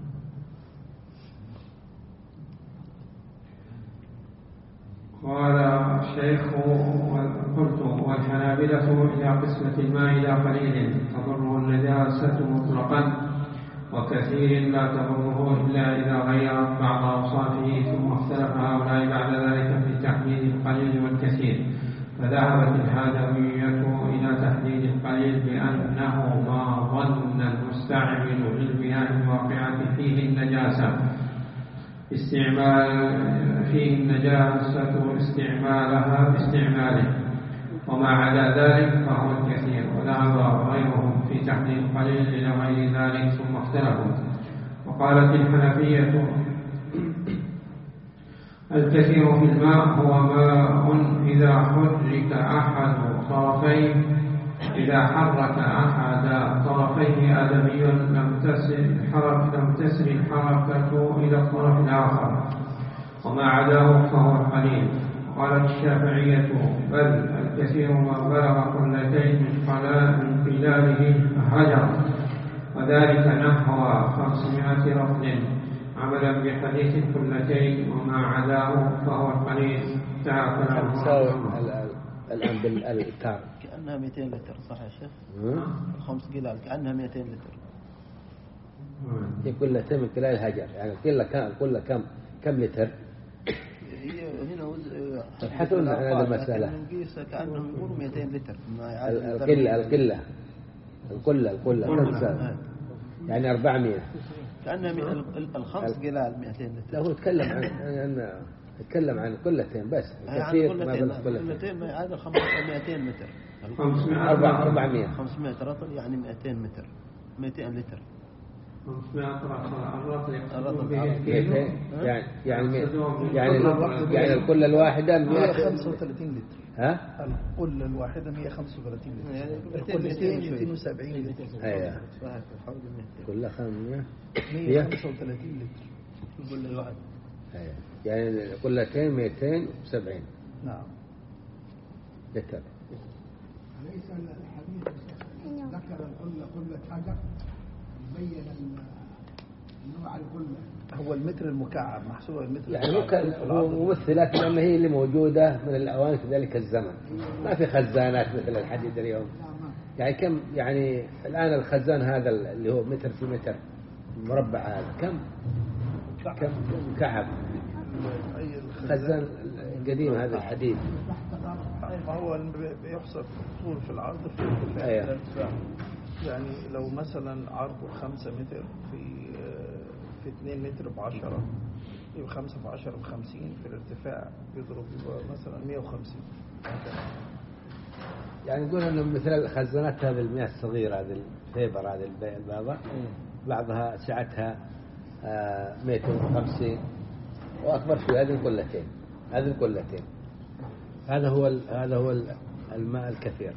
قال الشيخ: قلت والحنابلة إلى قسمة الماء إلى قليل تضره النجاسة مطلقا وكثير لا تضره إلا إذا غيرت بعض أوصافه، ثم اختلف هؤلاء بعد ذلك في تحديد القليل والكثير، فذهبت الهادوية إلى تحديد القليل بأنه ما ظن المستعمل للمياه الواقعة فيه النجاسة استعمال فيه النجاسة استعمالها باستعماله، وما عدا ذلك فهو الكثير. وذهب غيرهم في تحديد القليل إلى غير ذلك ثم اختلفوا. وقالت الحنفية: الكثير في الماء هو ماء إذا حرك أحد طرفيه إذا حرك أحد طرفيه آدمي لم تسر الحركة لم تسر الحركة إلى الطرف الآخر، وما عداه فهو القليل. قالت الشافعية: بل الكثير ما بلغ قلتين من خلاله هجر، وذلك نحو خمسمائة رطل عملا بحديث القلتين، وما عداه فهو القليل. الآن بالإلتار كأنها مئتين لتر، صح يا شيخ؟ الخمس قلال كأنها مئتين لتر. هي كلها من خلال الهجر، يعني كلها كم كلها كم كم لتر؟ هي هنا حتى هذه المسألة نقيس كأنهم يقولوا مئتين لتر. القلة القلة القلة القلة خمسة يعني أربعمية كأنها الخمس قلال مئتين لتر. لا هو يتكلم عن أن يتكلم عن قلتين بس كثير ما بين قلتين هذا خمس مئتين متر أربع أربعمية خمسمائة رطل يعني مئتين متر مئتين لتر خمسمائة رطل يعني يعني يعني يعني القلة الواحدة مئة وخمسة وثلاثين لتر. ها القلة الواحدة مئة وخمسة وثلاثين لتر يعني القلتين مئتين وسبعين لتر. أيوة كلها خمسمائة مئة وخمسة وثلاثين لتر القلة الواحدة. أيوة يعني قلتين مئتين وسبعين. نعم لتر. أليس الحديث ذكر القلة قلة حجر بين النوع القلة هو المتر المكعب محسوب المتر يعني هو ممثلات لأن هي اللي موجودة من الأوان في ذلك الزمن ما في خزانات مثل الحديد اليوم يعني كم يعني الآن الخزان هذا اللي هو متر في متر مربع هذا كم كم كعب خزان قديم هذا الحديد ما هو بيحسب طول في العرض في الارتفاع يعني لو مثلا عرضه خمسة متر في في اثنين متر بعشرة يبقى خمسة في عشرة بخمسين في الارتفاع يضرب مثلا مئة وخمسين يعني نقول انه مثل الخزانات هذه المياه الصغيرة هذه الفيبر هذه البيضاء بعضها سعتها مئة وخمسين واكبر شوي هذه القلتين هذه القلتين هذا هو هذا هو الماء الكثير.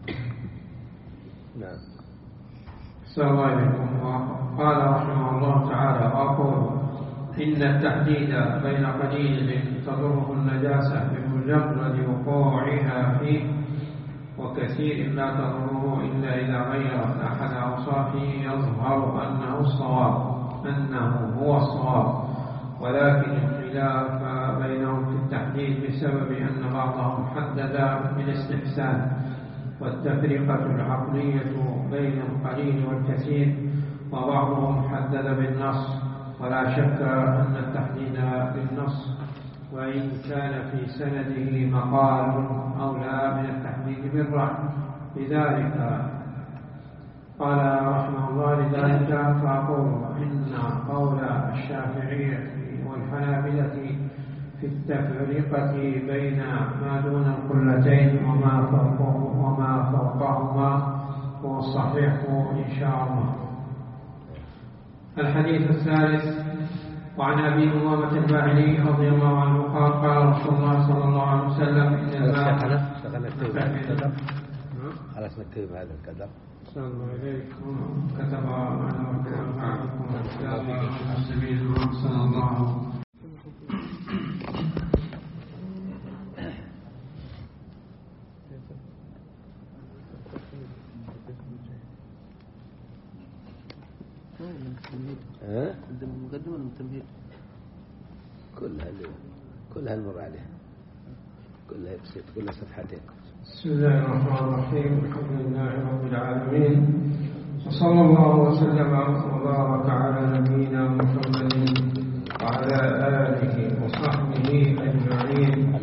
نعم. السلام عليكم. قال رحمه الله تعالى وأقول إن التحديد بين قليل تضره النجاسة بمجرد وقوعها فيه وكثير لا تضره إلا إذا غيرت أحد أوصافه يظهر أنه الصواب أنه هو الصواب ولكن الخلاف بينهم في التحديد بسبب أن بعضهم حدد بالاستحسان والتفرقة العقلية بين القليل والكثير وبعضهم حدد بالنص ولا شك أن التحديد بالنص وإن كان في سنده مقال أولى من التحديد بالرأي لذلك قال رحمه الله لذلك فأقول إن قول الشافعية والحنابلة في التفرقة بين ما دون القلتين وما فوقه وما فوقهما هو الصحيح إن شاء الله. الحديث الثالث وعن أبي أمامة الباهلي رضي الله عنه قال قال رسول الله صلى الله عليه وسلم إن الماء خلاص نكتب هذا الكذب صلى الله عليكم كتب معكم الكتاب السبيل صلى الله عليه وسلم. ها؟ المقدمة والتمهيد كلها اللي كلها المر عليها كلها بسيط كلها صفحتين. بسم الله الرحمن الرحيم الحمد لله رب العالمين وصلى الله وسلم وبارك على نبينا محمد وعلى آله وصحبه أجمعين.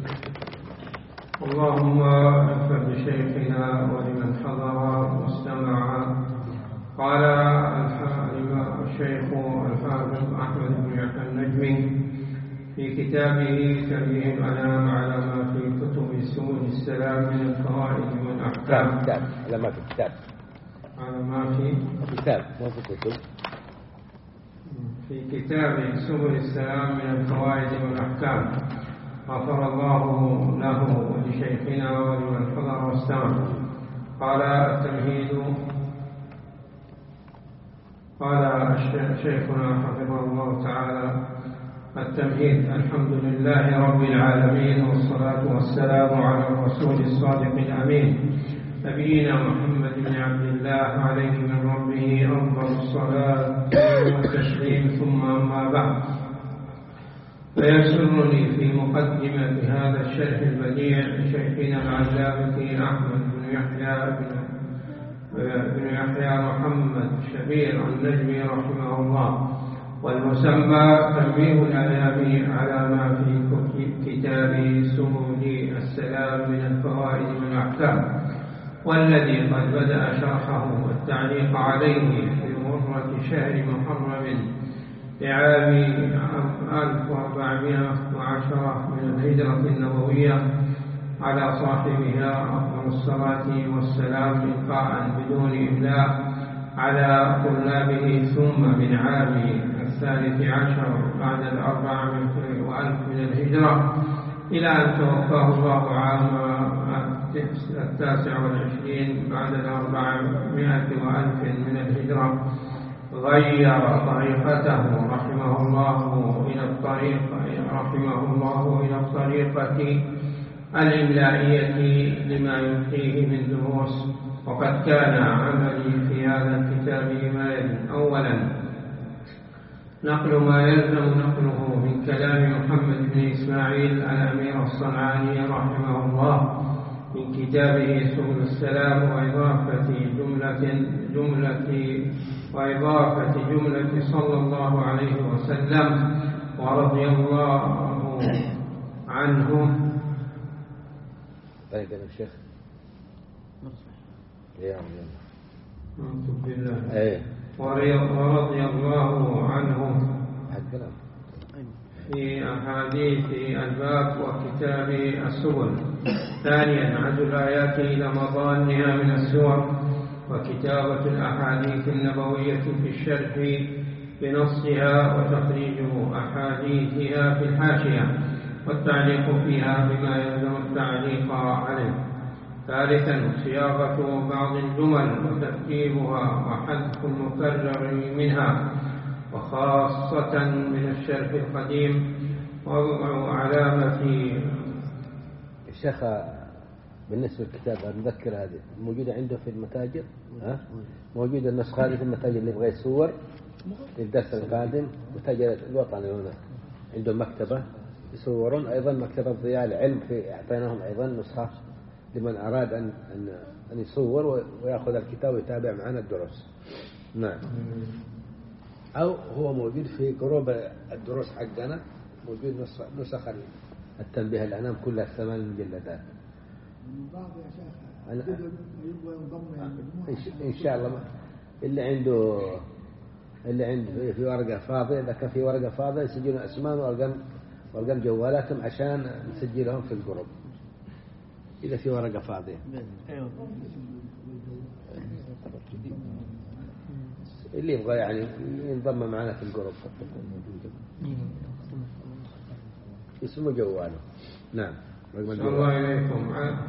اللهم اغفر لشيخنا ولمن حضر واستمع. قال الشيخ الحافظ أحمد بن يحيى النجمي في كتابه تنبيه الأنام على ما في كتب سبل السلام من الفوائد والأحكام. كتاب على ما في كتاب على ما في كتاب مو في كتب في كتاب سبل السلام من الفوائد والأحكام غفر الله له ولشيخنا ولمن حضر واستمع. قال التمهيد قال شيخنا حفظه الله تعالى التمهيد الحمد لله رب العالمين والصلاة والسلام على الرسول الصادق الأمين نبينا محمد بن عبد الله عليه من ربه أفضل الصلاة والتسليم ثم أما بعد فيسرني في مقدمة هذا الشرح البديع لشيخنا العلامة أحمد بن يحيى بن بن يحيى محمد شبير النجمي رحمه الله والمسمى تنبيه الأنام على ما في كتاب سبل السلام من الفوائد والأحكام. والذي قد بدأ شرحه والتعليق عليه في مرة شهر محرم لعام ألف وأربعمائة وعشرة من الهجرة النبوية على صاحبها أفضل الصلاة والسلام إلقاء بدون إملاء على طلابه، ثم من عام الثالث عشر بعد الأربعمائة وألف من الهجرة إلى أن توفاه الله عام التاسع والعشرين بعد الأربعمائة وألف من الهجرة، غير طريقته رحمه الله إلى الطريقة رحمه الله إلى الطريقة الإملائية لما يلقيه من دروس. وقد كان عملي في هذا الكتاب ما يلي: أولا نقل ما يلزم نقله من كلام محمد بن إسماعيل الأمير الصنعاني رحمه الله من كتابه سبل السلام، وإضافة جملة جملة وإضافة جملة صلى الله عليه وسلم ورضي الله عنه. طيب يا شيخ يا بالله ايه ورضي الله عنه الكلام في أحاديث الباب وكتاب السبل. ثانيا عزو الآيات إلى مظانها من السور، وكتابة الأحاديث النبوية في الشرح بنصها وتخريج أحاديثها في الحاشية والتعليق فيها بما يلزم التعليق عليه. ثالثا صياغة بعض الجمل وترتيبها وحذف المكرر منها، وخاصة من الشرح القديم، ووضع علامة. الشيخ بالنسبة للكتاب المذكر هذه موجودة عنده في المتاجر، ها؟ موجودة النسخة هذه في المتاجر اللي يبغى يصور للدرس القادم. متاجر الوطني هنا عندهم مكتبة يصورون، أيضا مكتبة ضياء العلم في أعطيناهم أيضا نسخة لمن أراد أن أن أن يصور ويأخذ الكتاب ويتابع معنا الدروس. نعم. أو هو موجود في جروب الدروس حقنا، موجود نسخ التنبيه الأنام كلها ثمان مجلدات. بعض يا شيخ أنا يبغى ينضم إن شاء الله اللي عنده اللي عنده في ورقة فاضية، إذا كان في ورقة فاضية يسجلون أسماء وأرقام وأرقام جوالاتهم عشان نسجلهم في الجروب إذا في ورقة فاضية. اللي يبغى يعني ينضم معنا في الجروب اسمه جواله. نعم. الله إليكم.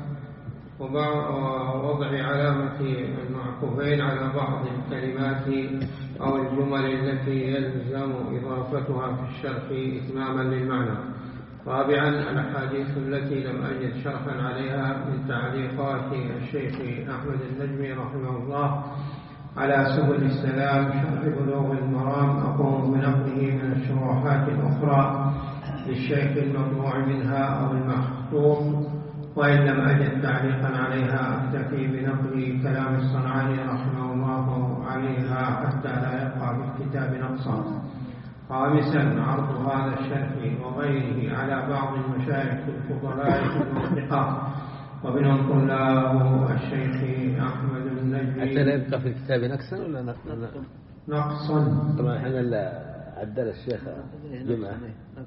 ووضع علامة المعكوفين على بعض الكلمات أو الجمل التي يلزم إضافتها في الشرح إتماما للمعنى. رابعا الأحاديث التي لم أجد شرحا عليها من تعليقات الشيخ أحمد النجمي رحمه الله على سبل السلام شرح بلوغ المرام، أقوم بنقله من الشروحات الأخرى للشيخ المطبوع منها أو المخطوط، وإن لم أجد تعليقا عليها أكتفي بنقل كلام الصنعاني رحمه الله عليها حتى لا يبقى في الكتاب نقصا. خامسا عرض هذا الشرح وغيره على بعض المشايخ الفضلاء المحققة ومنهم طلاب الشيخ أحمد النجمي. حتى لا يبقى في الكتاب نقصا ولا نقصا؟ طبعا احنا عدل الشيخ جمعة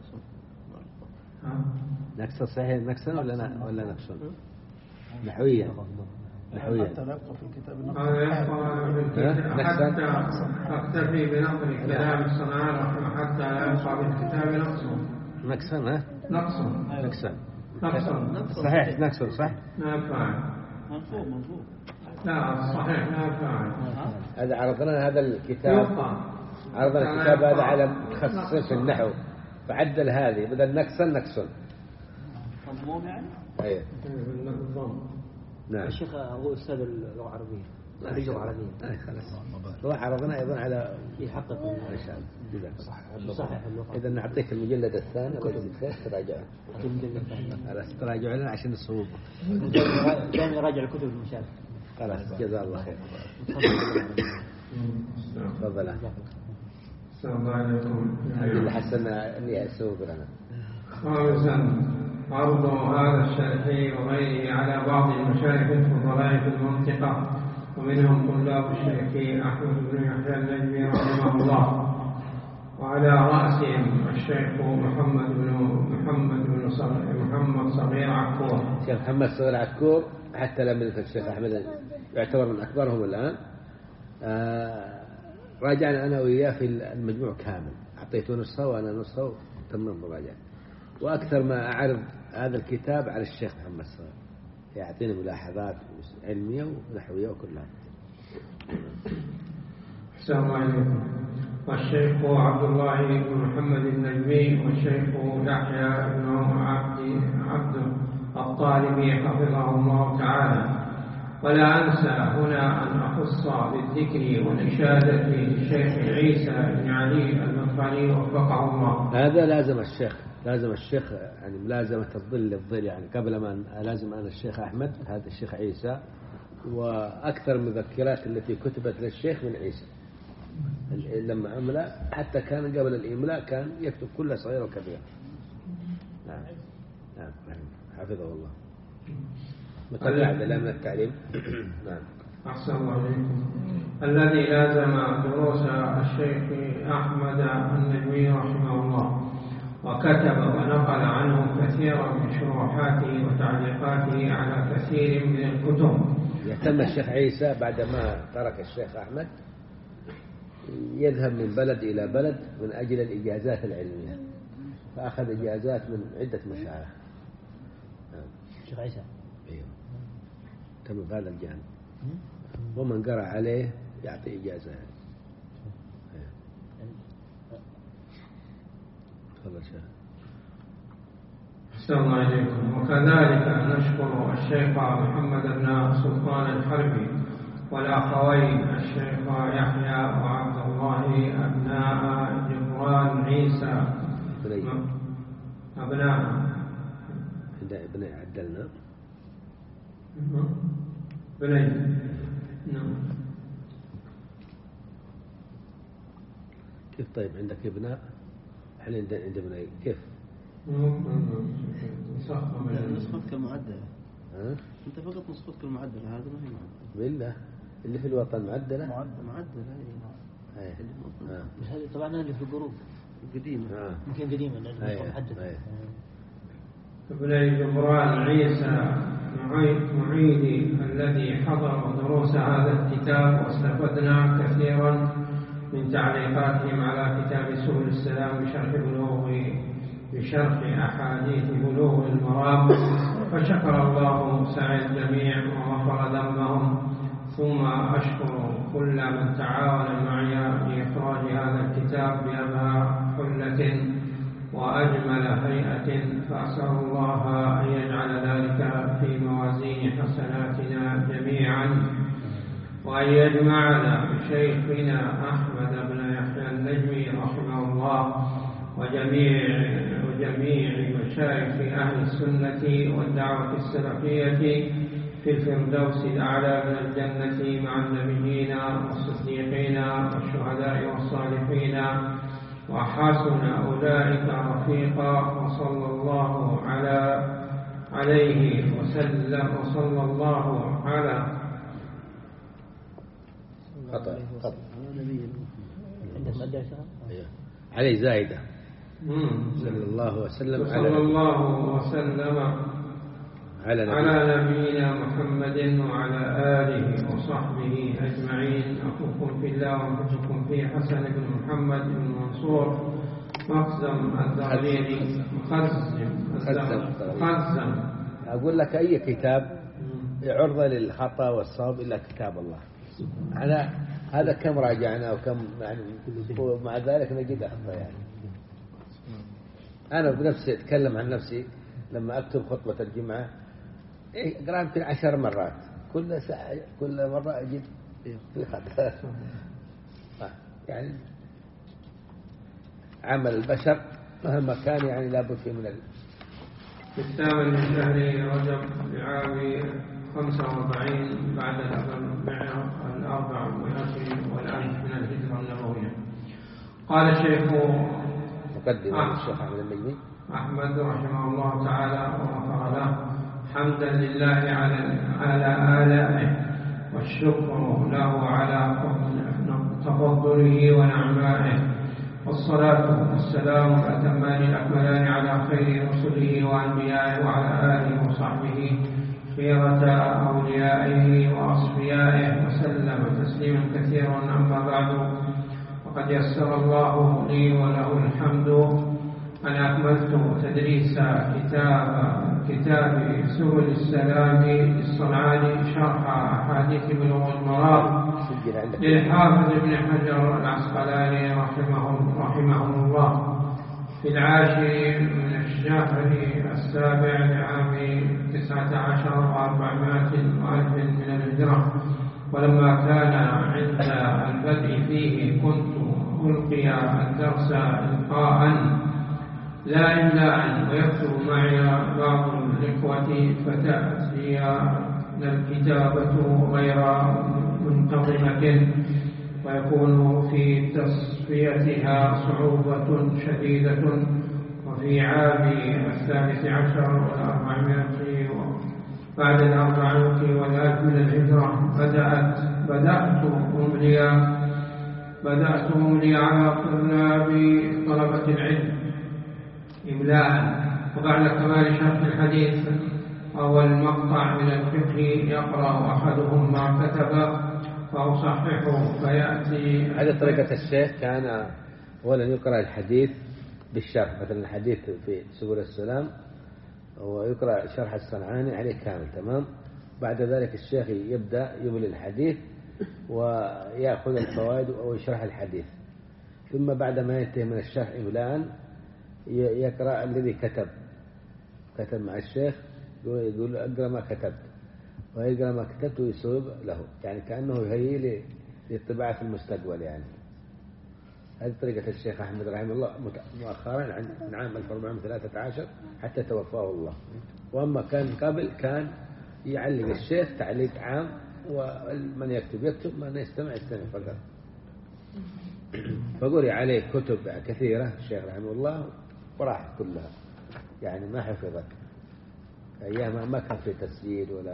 نقصا صحيح نقصا ولا ولا نقصا نحويا نحويا حتى لا يبقى في الكتاب هذا يبقى بالكتاب حتى أكتفي بنقل كلام الصنعاني رحمه حتى لا يبقى بالكتاب نقصا نقصا ها نقصا نقصا نقصا صحيح نقصا صح لا فاعل منصوب منصوب لا صحيح لا فاعل. هذا عرضنا هذا الكتاب عرضنا الكتاب هذا على متخصصين في النحو فعدل هذه بدل نقصا نقصا مضمون يعني. ايوه نعم. الشيخ هو استاذ اللغه العربيه اللغه العربيه اي خلاص راح عرضنا ايضا على يحقق ان شاء الله صح صحيح اللغه. اذا نعطيك المجلد الثاني وجزء خير تراجعه المجلد الثاني خلاص تراجعوا لنا عشان الصعوبه دائما يراجع الكتب المشابهه. خلاص جزاه الله خير. تفضل السلام عليكم. هذه اللي حسنا اللي اسوق لنا. خامسا عرض هذا الشرح وغيره على بعض المشايخ الفضلاء في المنطقة، ومنهم طلاب الشيخ أحمد بن يحيى النجمي رحمه الله، وعلى رأسهم الشيخ محمد بن محمد بن صغير محمد صغير عكور. الشيخ محمد صغير عكور حتى لم يدرك الشيخ أحمد يعتبر من أكبرهم الآن. آه راجعنا أنا وياه في المجموع كامل، أعطيته نصه وأنا نصه تم المراجعة. وأكثر ما أعرض هذا الكتاب على الشيخ محمد صغير، يعطيني ملاحظات علمية ونحوية وكلها. السلام عليكم. والشيخ عبد الله بن محمد النجمي والشيخ يحيى بن عبد عبد الطالبي حفظه الله تعالى. ولا أنسى هنا أن أخص بالذكر والإشادة للشيخ عيسى بن علي المدخلي وفقه الله. هذا لازم الشيخ لازم الشيخ يعني ملازمة الظل للظل، يعني قبل ما لازم أنا الشيخ أحمد هذا الشيخ عيسى، وأكثر المذكرات التي كتبت للشيخ من عيسى لما أملأ، حتى كان قبل الإملاء كان يكتب كل صغير وكبير. نعم نعم حفظه الله. متابعة من التعليم. نعم. أحسن الله عليكم. الذي لازم دروس الشيخ أحمد النجمي رحمه الله، وكتب ونقل عنه كثيرا من شروحاته وتعليقاته على كثير من الكتب. يهتم الشيخ عيسى بعدما ترك الشيخ أحمد يذهب من بلد إلى بلد من أجل الإجازات العلمية، فأخذ إجازات من عدة مشايخ. الشيخ عيسى أيوه تم في هذا الجانب، ومن قرأ عليه يعطي إجازة. تفضل شيخ. السلام عليكم. وكذلك نشكر الشيخ محمد بن سلطان الحربي والأخوين الشيخ يحيى وعبد الله أبناء جبران عيسى أبناء ابن عدلنا بني. نعم. كيف طيب عندك ابناء؟ احنا عند عند ابني كيف؟ نسختك المعدلة. ها؟ أنت فقط نسختك المعدلة، هذا ما هي معدلة. بالله اللي في الوطن معدلة. معدلة معدلة أي. أيه. آه. بس هذه طبعا اللي في القروب قديمة. آه. يمكن قديمة لأنه محدد. ابن جبران عيسى معيدي الذي حضر دروس هذا الكتاب، واستفدنا كثيرا من تعليقاتهم على كتاب سبل السلام بشرح بلوغ بشرح أحاديث بلوغ المرام، فشكر الله سعي الجميع وغفر ذنبهم. ثم أشكر كل من تعاون معي لإخراج هذا الكتاب بأبهى حلة وأجمل هيئة، فأسأل الله أن يجعل ذلك في موازين حسناتنا جميعا، وأن يجمعنا بشيخنا أحمد بن يحيى النجمي رحمه الله وجميع وجميع مشايخ أهل السنة والدعوة السلفية في الفردوس الأعلى من الجنة مع النبيين والصديقين والشهداء والصالحين، وحسن أولئك رفيقا. وصلى الله على عليه وسلم وصلى الله على خطأ خطأ عندك مدرسة عليه زايدة صلى الله وسلم صلى الله وسلم على, على نبينا محمد وعلى آله وصحبه أجمعين. أخوكم في الله وأنفسكم في حسن بن محمد بن منصور مخزم الدغليلي مخزم مخزم. أقول لك أي كتاب عرضة للخطأ والصواب إلا كتاب الله. أنا هذا كم راجعنا وكم يعني، ومع ذلك نجد أخطاء. يعني أنا بنفسي أتكلم عن نفسي لما أكتب خطبة الجمعة أقرأ يمكن عشر مرات، كل ساعة كل مرة أجد في خطأ. يعني عمل البشر مهما كان يعني لابد فيه من ال... في الثامن من شهر رجب لعام خمسة وأربعين بعد الأربع والألف من الهجرة النبوية. قال الشيخ مقدمة الشيخ أحمد النجمي. أحمد رحمه الله تعالى وغفر له، حمدا لله على على آلائه، والشكر له على تفضله ونعمائه، والصلاة والسلام الأتمان الأكملان على خير رسله وأنبيائه وعلى آله وصحبه خيرة أوليائه وأصفيائه، وسلم تسليما كثيرا. أما بعد، وقد يسر الله لي وله الحمد أن أكملت تدريس كتاب كتاب سبل السلام للصنعاني شرح أحاديث بلوغ المرام للحافظ ابن حجر العسقلاني رحمه رحمه الله، في العاشر من الشهر السابع لعام تسعة عشر وأربعمائة وألف من الهجرة. ولما كان عند البدء فيه كنت ألقي الدرس إلقاء لا إملاء، ويكتب معي بعض الإخوة، فتأتي الكتابة غير منتظمة، ويكون في تصفيتها صعوبة شديدة. وفي عام الثالث عشر والأربعمائة بعد الأربعمائة والألف من الهجرة بدأت بدأت أملي بدأت أملي على طلاب طلبة العلم إملاء. وبعد كمال شرح الحديث أو المقطع من الفقه يقرأ أحدهم ما كتب فأصححه فيأتي. هذه طريقة الشيخ، كان أولا يقرأ الحديث بالشرح، مثلا الحديث في سبل السلام ويقرأ شرح الصنعاني عليه كامل تمام. بعد ذلك الشيخ يبدأ يملي الحديث ويأخذ الفوائد أو يشرح الحديث، ثم بعد ما ينتهي من الشرح إملاء يقرأ الذي كتب كتب مع الشيخ، يقول أقرأ ما كتبت، ويقرأ ما كتبت ويصوب له، يعني كأنه يهيئ للطباعة في المستقبل. يعني هذه طريقة الشيخ أحمد رحمه الله مؤخرا عن عام ألف وأربعمائة وثلاثة عشر حتى توفاه الله. وأما كان قبل كان يعلق الشيخ تعليق عام، ومن يكتب يكتب، من يستمع يستمع فقط. فقرئ عليه كتب كثيرة الشيخ رحمه الله وراح كلها، يعني ما حفظت أيام ما كان في تسجيل ولا.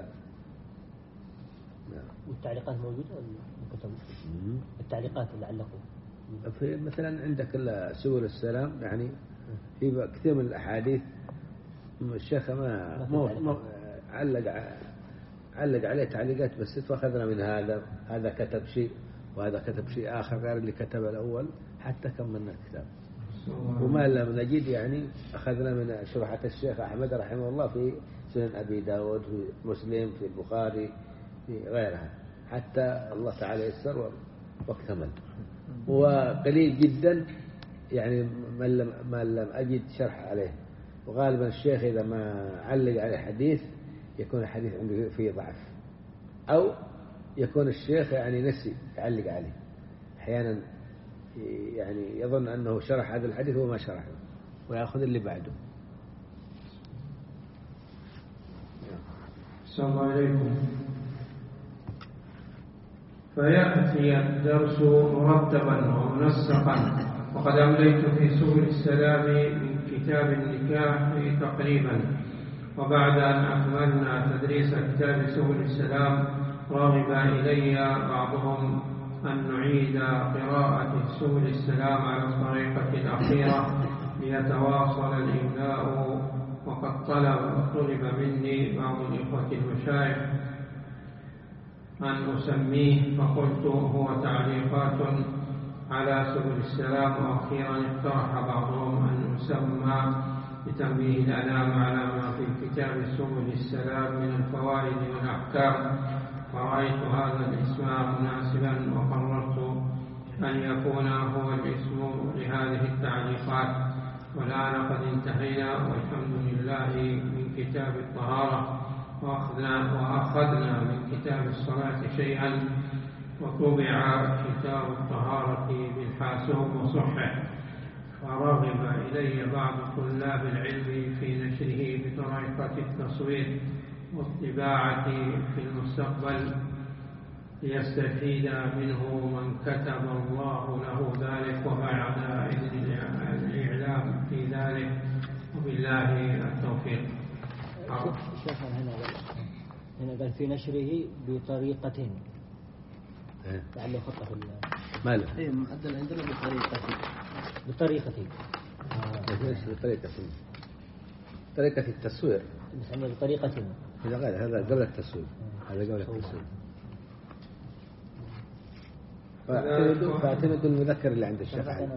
نعم. والتعليقات موجودة الكتب، التعليقات اللي علقوا في مثلا عندك سبل السلام، يعني في كثير من الأحاديث الشيخ ما ما علق علق عليه تعليقات بس، فأخذنا من هذا هذا كتب شيء وهذا كتب شيء آخر غير اللي كتب الأول، حتى كملنا الكتاب. وما لم نجد يعني أخذنا من شروحات الشيخ أحمد رحمه الله في سنن أبي داود، في مسلم، في البخاري، في غيرها، حتى الله تعالى يسر واكتمل. وقليل جدا يعني من لم, من لم أجد شرح عليه. وغالبا الشيخ إذا ما علق على الحديث يكون الحديث عنده فيه ضعف، أو يكون الشيخ يعني نسي يعلق عليه أحيانا، يعني يظن أنه شرح هذا الحديث وما شرحه ويأخذ اللي بعده. السلام الله عليكم. فيأتي الدرس مرتبا ومنسقا. وقد أمليت في سبل السلام من كتاب النكاح تقريبا، وبعد أن أكملنا تدريس كتاب سبل السلام رغب إلي بعضهم أن نعيد قراءة سبل السلام على الطريقة الأخيرة ليتواصل الإملاء. وقد طلب طلب مني بعض الإخوة المشايخ أن أسميه، فقلت هو تعليقات على سبل السلام. وأخيرا اقترح بعضهم أن يسمى بتنبيه الأنام على ما في كتاب سبل السلام من الفوائد والأحكام، فرأيت هذا الاسم مناسبا وقررت أن يكون هو الاسم لهذه التعليقات. والآن قد انتهينا والحمد لله من كتاب الطهارة، وأخذنا, وأخذنا من كتاب الصلاة شيئا، وطبع كتاب الطهارة بالحاسوب وصحح. فرغب إلي بعض طلاب العلم في نشره بطريقة التصوير والطباعة في المستقبل، ليستفيد منه من كتب الله له ذلك، وبعد إذن الإعلام في ذلك، وبالله التوفيق. شيخ هنا هنا قال في نشره بطريقة لعله خطأ في ما له اي معدل عندنا بطريقة بطريقة بطريقة طريقة التصوير نسميه بطريقة هذا غير هذا قبل التصوير هذا قبل التصوير فاعتمدوا المذكر اللي عند الشيخ علي.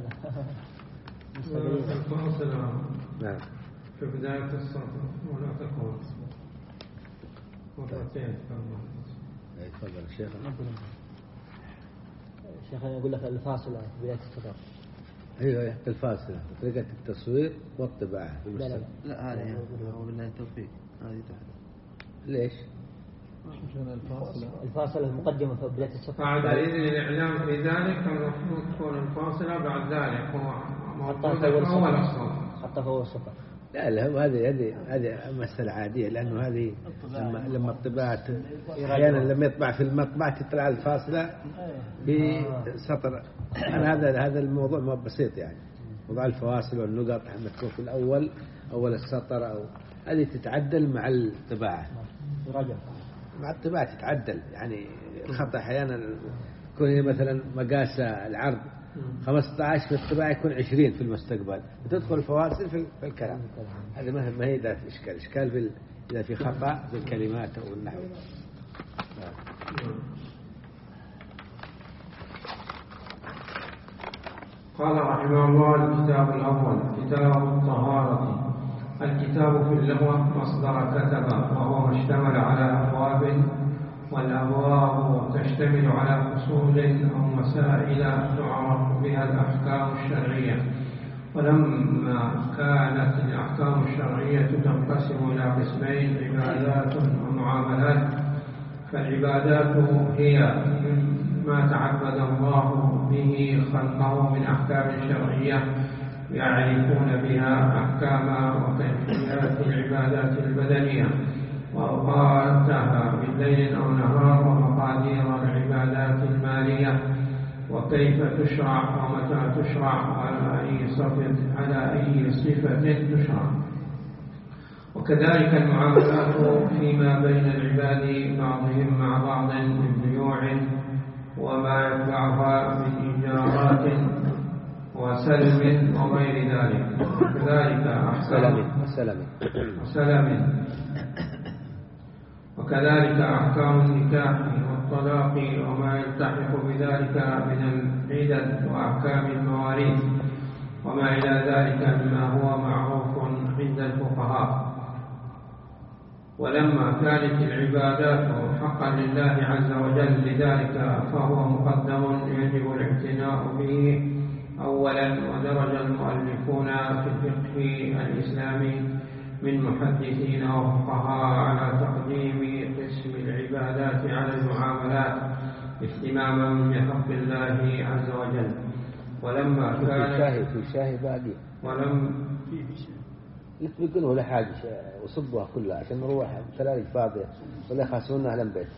نعم في بداية السطر ولا تكون مرتين. تفضل الشيخ. شيخ أنا أقول لك الفاصلة في بداية السطر. ايوه الفاصلة طريقة التصوير والطباعة في المستقبل. لا لا, لا هذه هو بالله التوفيق هذه تحت. ليش؟ الفاصلة الفاصلة المقدمة في بداية السطر. بعد إذن الإعلام في ذلك المفروض تكون الفاصلة بعد ذلك هو موجود في أول السطر. حتى في أول السطر. لا لا هذه هذه هذه مسألة عادية لأنه هذه لما لما الطباعة أحيانا لما يطبع في المطبعة تطلع الفاصلة بسطر. أنا هذا هذا الموضوع ما بسيط يعني موضوع الفواصل والنقط لما تكون في الأول أول السطر أو هذه تتعدل مع الطباعة. مع الطباعة تتعدل يعني الخطأ أحيانا يكون مثلا مقاس العرض خمسة عشر في الطباعة يكون عشرين في المستقبل وتدخل الفواصل في الكلام. هذا ما هي ذات إشكال إشكال في إذا في خطأ في الكلمات أو النحو. قال رحمه الله الكتاب الأول كتاب الطهارة. الكتاب في اللغة مصدر كتب وهو ما اشتمل على أبواب والأبواب تشتمل على فصول أو مسائل تعرف بها الأحكام الشرعية. ولما كانت الأحكام الشرعية تنقسم إلى قسمين عبادات ومعاملات فالعبادات هي ما تعبد الله به خلقه من أحكام شرعية يعرفون بها أحكام وكيفيات العبادات البدنية وأوقاتها بالليل أو نهار ومقادير العبادات المالية وكيف تشرع ومتى تشرع وعلى أي صفة على أي صفة تشرع. وكذلك المعاملات فيما بين العباد بعضهم مع بعض من بيوع وما يتبعها من إيجارات وسلم وغير ذلك. وكذلك أحكام وسلم وكذلك أحكام النكاح والطلاق وما يلتحق بذلك من العدد وأحكام المواريث وما إلى ذلك مما هو معروف عند الفقهاء. ولما كانت العبادات حقا لله عز وجل لذلك فهو مقدم يجب الاعتناء به أولا. ودرج المؤلفون في الفقه الإسلامي من محدثين وفقهاء على تقديم قسم العبادات على المعاملات اهتماما بحق الله عز وجل. ولما كان شاهد في شاهد باقي ولم يقولوا له حاجة وصبوها كلها عشان نروح ثلاث فاضية ولا يخاسرونها على البيت.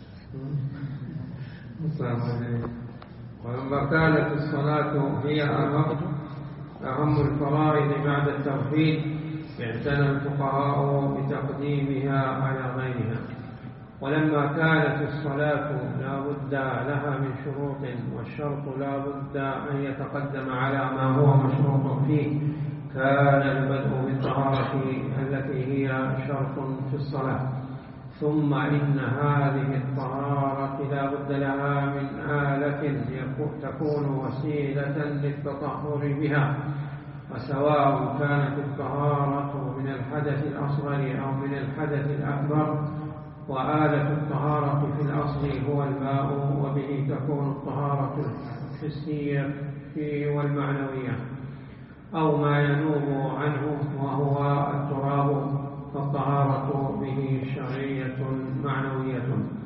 ولما كانت الصلاة هي أهم أهم الفرائض بعد التوحيد اعتنى الفقهاء بتقديمها على غيرها. ولما كانت الصلاة لا بد لها من شروط والشرط لا بد أن يتقدم على ما هو مشروط فيه كان البدء بالطهارة التي هي شرط في الصلاة. ثم إن هذه الطهارة لا بد لها من آلة تكون وسيلة للتطهر بها. وسواء كانت الطهارة من الحدث الأصغر أو من الحدث الأكبر. وآلة الطهارة في الأصل هو الماء وبه تكون الطهارة الحسية والمعنوية أو ما ينوب عنه وهو التراب فالطهارة به شرعية معنوية.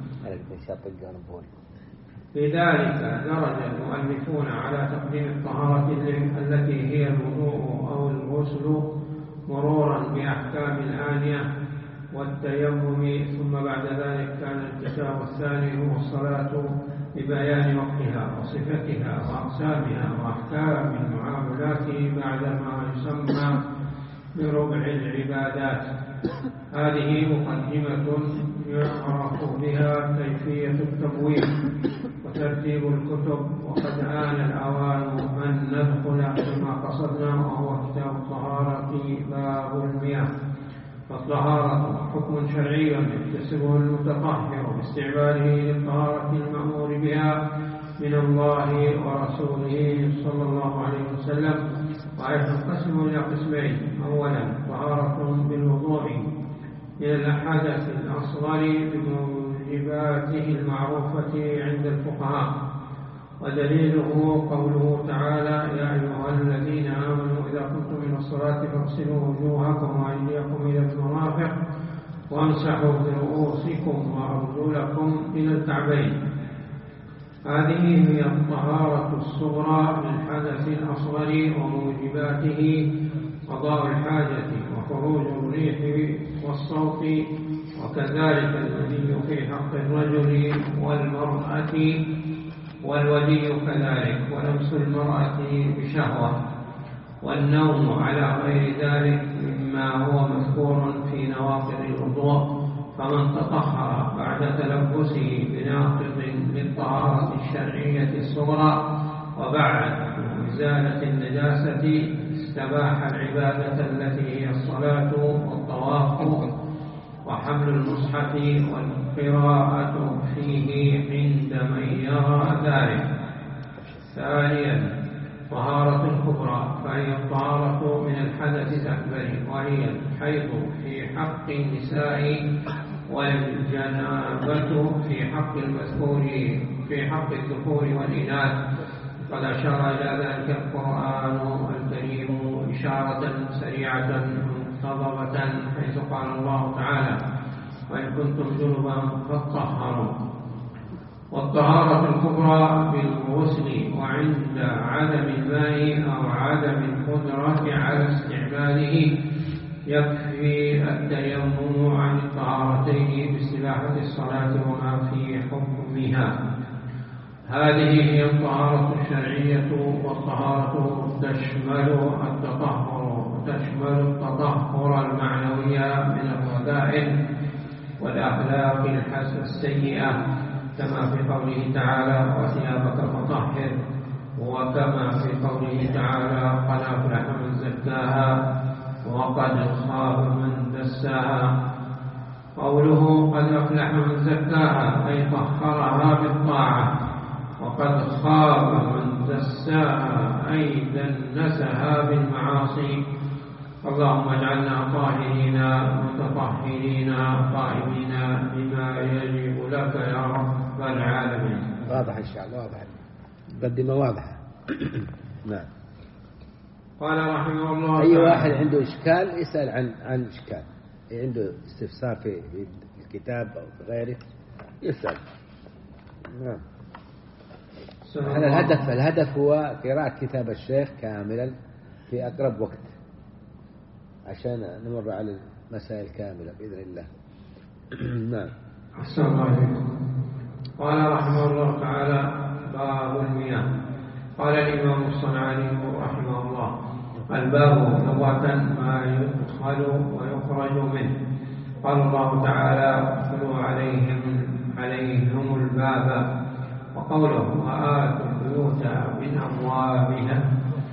لذلك درج المؤلفون على تقديم الطهارة التي هي الوضوء أو الغسل مرورا بأحكام الآنية والتيمم. ثم بعد ذلك كان الكتاب الثاني هو الصلاة ببيان وقتها وصفتها وأقسامها وأحكام المعاملات بعد ما يسمى بربع العبادات. هذه مقدمة يعرف بها كيفية التبويب وترتيب الكتب، وقد آن الأوان أن ندخل فيما قصدنا وهو كتاب الطهارة باب المياه. فالطهارة حكم شرعي يكتسبه المتطهر باستعماله للطهارة المأمور بها من الله ورسوله صلى الله عليه وسلم، وينقسم إلى قسمين: أولا طهارة بالوضوء من الحدث الأصغر بموجباته المعروفة عند الفقهاء، ودليله قوله تعالى: يا أيها الذين آمنوا إذا قمتم إلى الصلاة فاغسلوا وجوهكم وأيديكم إلى المرافق وامسحوا برؤوسكم وأرجلكم إلى الكعبين. هذه هي الطهارة الصغرى للحدث الأصغر وموجباته قضاء الحاجة وخروج الريح والصوت، وكذلك الودي في حق الرجل والمرأة والودي كذلك، ولمس المرأة بشهوة، والنوم على غير ذلك مما هو مذكور في نواقض الوضوء. فمن تطهر بعد تلبسه بناقض للطهارة الشرعية الصغرى وبعد إزالة النجاسة استباح العبادة التي هي الصلاة والطواف وحمل المصحف والقراءة فيه عند من يرى ذلك. ثانيا طهارة الكبرى، فهي الطهارة من الحدث الأكبر، وهي الحيض في حق النساء والجنابة في حق المذكور في حق الذكور والإناث. قد أشار إلى ذلك القرآن الكريم إشارة سريعة مقتضبة، حيث قال الله تعالى: وإن كنتم جنبا فاطهروا. والطهارة الكبرى بالغسل وعند عدم الماء أو عدم القدرة على استعماله يكفي التيمم عن الطهارتين باستباحة الصلاة وما في حكمها. هذه هي الطهارة الشرعية. والطهارة تشمل التطهر تشمل التطهر المعنوي من الرذائل والأخلاق السيئة، كما في قوله تعالى: وثيابك فطهر، وكما في قوله تعالى: قد أفلح من زكاها وقد خاب من دساها. قوله قد أفلح من زكاها أي طهرها بالطاعة، وقد خاب من دساها أي دنسها بالمعاصي. اللهم اجعلنا طاهرين متطهرين قائمين بما يجب لك يا رب العالمين. واضح إن شاء الله، واضح، مقدمة واضحة. نعم. قال رحمه الله: أي واحد عنده إشكال يسأل عن عن إشكال، عنده استفسار في الكتاب أو في غيره يسأل. نعم. هذا الهدف الهدف هو قراءة كتاب الشيخ كاملا في أقرب وقت عشان نمر على المسائل كاملة بإذن الله. نعم. أحسن الله عليكم. قال رحمه الله تعالى: باب المياه. قال الإمام الصنعاني رحمه الله: الباب لغة ما يدخل ويخرج منه. قال الله تعالى: ادخلوا عليهم عليهم الباب. وقوله: وآتوا البيوت من أبوابها،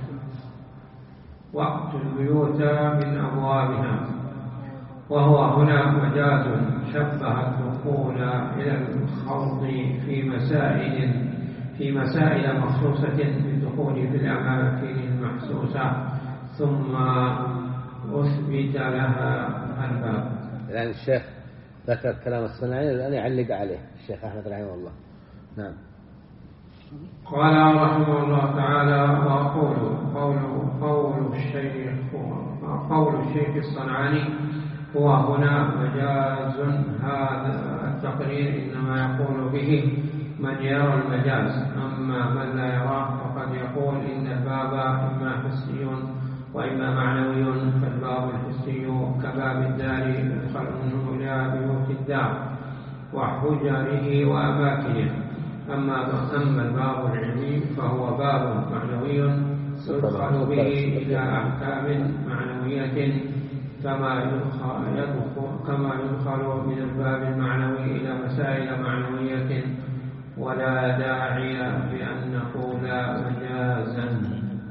وأتوا البيوت من أبوابها، وهو هنا مجاز شبه الدخول إلى الخوض في مسائل في مسائل مخصوصة بالدخول في الأماكن المحسوسة ثم أثبت لها الباب. الآن الشيخ ذكر كلام الصنعاني الآن يعلق عليه الشيخ أحمد رحمه الله. نعم. قال رحمه الله تعالى: وأقول قول قول الشيخ قول الشيخ الصنعاني هو هنا مجاز. هذا التقرير إنما يقول به من يرى المجاز، أما من لا يراه فقد يقول إن الباب إما حسي وإما معنوي فالباب الحسي كباب الدار يدخل منه إلى بيوت الدار وحجره وأماكنه. أما أما الباب العلمي فهو باب معنوي يدخل به إلى أحكام معنوية كما يدخل كما يدخل من الباب المعنوي إلى مسائل معنوية، ولا داعي بأن نقول مجازا.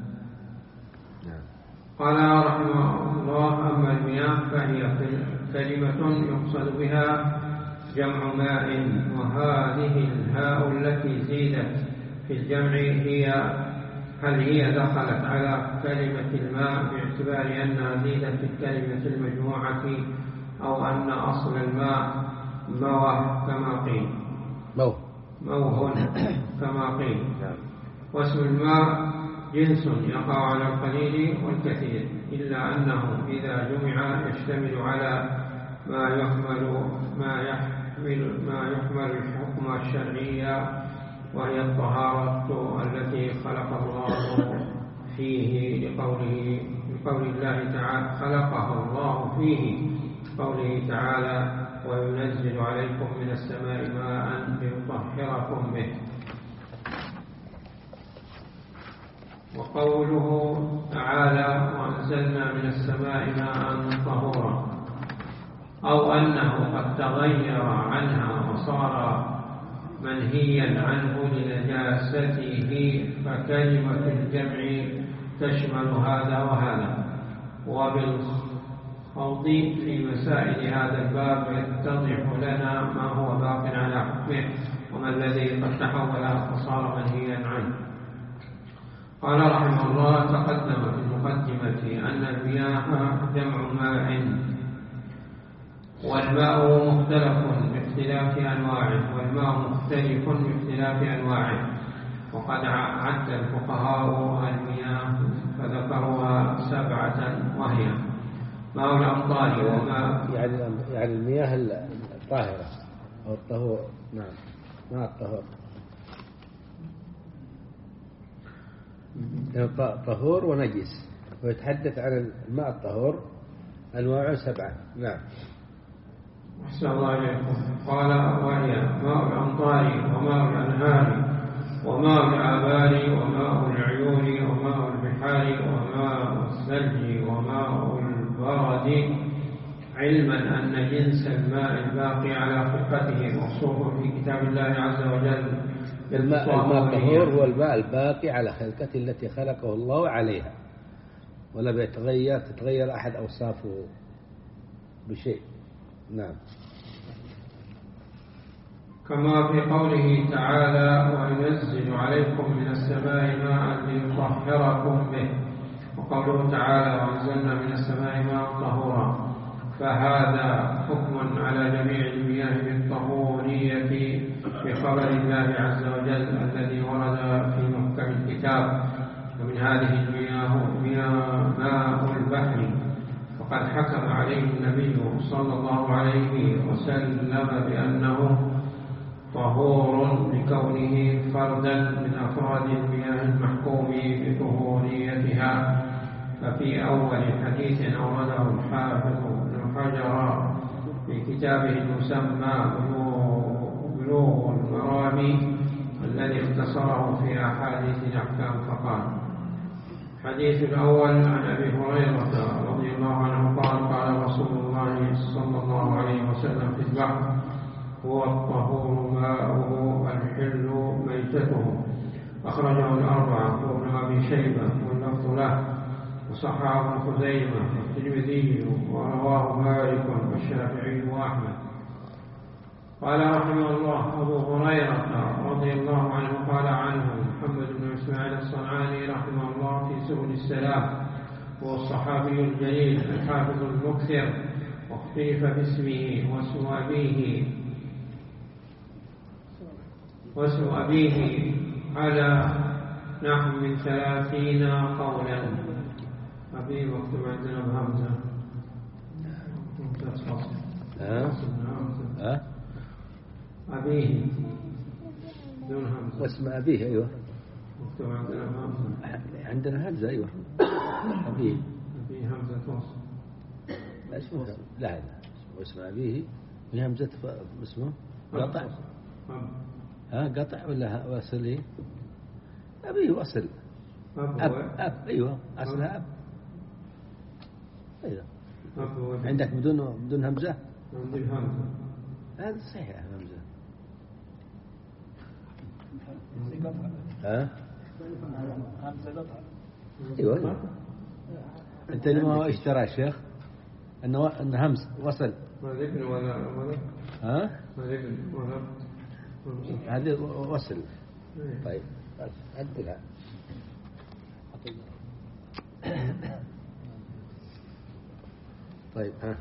قال رحمه الله: أما المياه فهي كلمة يقصد بها جمع ماء، وهذه الهاء التي زيدت في الجمع هي هل هي دخلت على كلمة الماء باعتبار أنها زيدت في الكلمة المجموعة، أو أن أصل الماء موه كما قيل موه موه كما قيل. واسم الماء جنس يقع على القليل والكثير، إلا أنه إذا جمع يشتمل على ما يحمل ما يحمل ما يحمل الحكم الشرعي، وهي الطهارة التي خلق الله فيه لقوله لقول الله تعالى خلقه الله فيه قوله تعالى: وينزل عليكم من السماء ماء ليطهركم به. وقوله تعالى: وأنزلنا من السماء ماء طهورا، أو أنه قد تغير عنها وصار منهيا عنه لنجاسته، فكلمة الجمع تشمل هذا وهذا. وبالخوض في مسائل هذا الباب يتضح لنا ما هو باق على حكمه، وما الذي قد تحول فصار منهيا عنه. قال رحمه الله: تقدم في المقدمة أن المياه جمع ماء، والماء مختلف باختلاف أنواعه، والماء مختلف باختلاف أنواعه. وقد عد الفقهاء المياه فذكروها سبعة، وهي ماء الأمطار وماء يعني يعني المياه الطاهرة أو الطهور. نعم، ماء الطهور طهور ونجس، ويتحدث عن الماء الطهور أنواع سبعة. نعم. أحسن الله إليكم. قال: وهي ماء الأمطار وماء الأنهار وماء الآبار وماء العيون وماء البحار وماء الثلج وماء البرد، علما أن جنس الماء الباقي على خلقته موصوف في كتاب الله عز وجل. الماء الطهور هو الماء الباقي على خلقته التي خلقه الله عليها، ولا بيتغير تتغير أحد أوصافه بشيء. نعم. كما في قوله تعالى: وينزل عليكم من السماء ماء ليطهركم به، وقوله تعالى: وأنزلنا من السماء ماء طهورا. فهذا حكم على جميع المياه بالطهورية بخبر الله عز وجل الذي ورد في محكم الكتاب. ومن هذه المياه ماء البحر، وقد حكم عليه النبي صلى الله عليه وسلم بأنه طهور لكونه فردا من أفراد المياه المحكوم بطهوريتها. ففي أول حديث أورده الحافظ ابن حجر في كتابه المسمى بلوغ المرام الذي اختصره في أحاديث الأحكام فقال: الحديث الأول عن أبي هريرة رضي الله عنه قال: قال رسول الله صلى الله عليه وسلم في البحر: هو الطهور ماؤه الحل ميتته. أخرجه الأربعة وابن أبي شيبة واللفظ له، وصححه ابن خزيمة والترمذي، ورواه مالك والشافعي وأحمد. قال رحمه الله: أبو هريرة رضي الله عنه قال عنه محمد بن إسماعيل الصنعاني رحمه الله في سبل السلام، هو الصحابي الجليل الحافظ المكثر، واختلف في اسمه واسم أبيه واسم أبيه على نحو من ثلاثين قولا. أبيه مكتوب عندنا بهمزة. ها؟ ها؟ أبيه دون همزة. واسم أبيه أيوه. مكتوب عندنا همزة. عندنا همزة أيوة. أبيه في همزة وصل. لا اسمه لا لا اسمه أبيه في همزة اسمه قطع. ها قطع ولا وصل إيه؟ أبيه وصل. أب أب أيوة أصلها أب. أيوة. عندك بدون بدون همزة؟ عندي همزة. هذا صحيح همزة. ها؟ همزة قطع. أيوة أيوة. أنت لما اشترى الشيخ إنه إن همز وصل. ما ابن ولا ولا. ها؟ ما ابن ولا. هذا وصل. طيب عدلها. طيب ها.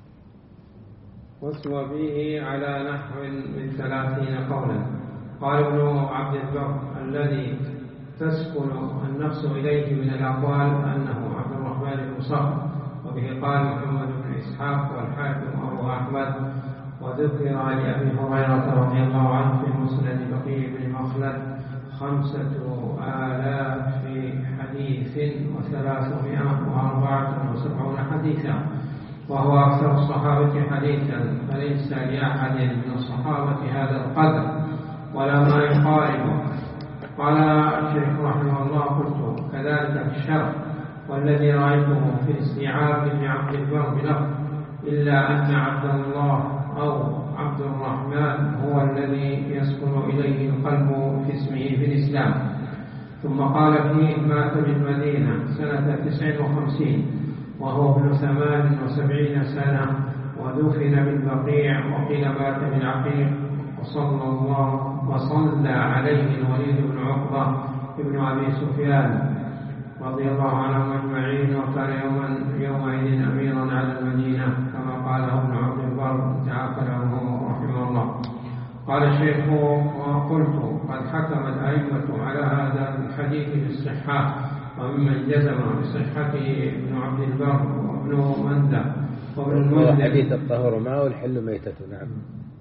واسوى به على نحو من ثلاثين قولا. قال ابن عبد البر الذي تسكن النفس إليه من الأقوال أنه عبد الرحمن بن صخر، وبه قال محمد بن إسحاق والحاكم أبو أحمد. وذكر لأبي هريرة رضي الله عنه في مسند بقي بن مخلد خمسة آلاف حديث وثلاثمائة وأربعة وسبعون حديثا، وهو أكثر الصحابة حديثا، فليس لأحد من الصحابة هذا القدر ولا ما يقاربه. قال الشيخ رحمه الله: قلت كذلك في الشرح، والذي رأيته في الاستيعاب لابن عبد البر بلفظ إلا أن عبد الله أو عبد الرحمن هو الذي يسكن إليه القلب في اسمه في الإسلام. ثم قال فيه: مات بالمدينة سنة تسع وخمسين وهو ابن ثمان وسبعين سنة، ودفن بالبقيع، وقيل مات بالعقيق. وصلى الله وصلى عليه الوليد بن عقبة ابن أبي سفيان رضي الله عنهم أجمعين، وكان يوما يومئذ أميرا على المدينة كما قاله ابن عبد البر تعالى عنه رحمه الله. قال الشيخ: وقلت قد حكم الأئمة على هذا الحديث بالصحة، وممن جزم بصحته ابن عبد البر وابن منده وابن المنذر. حديث الطهور معه والحل ميتته. نعم.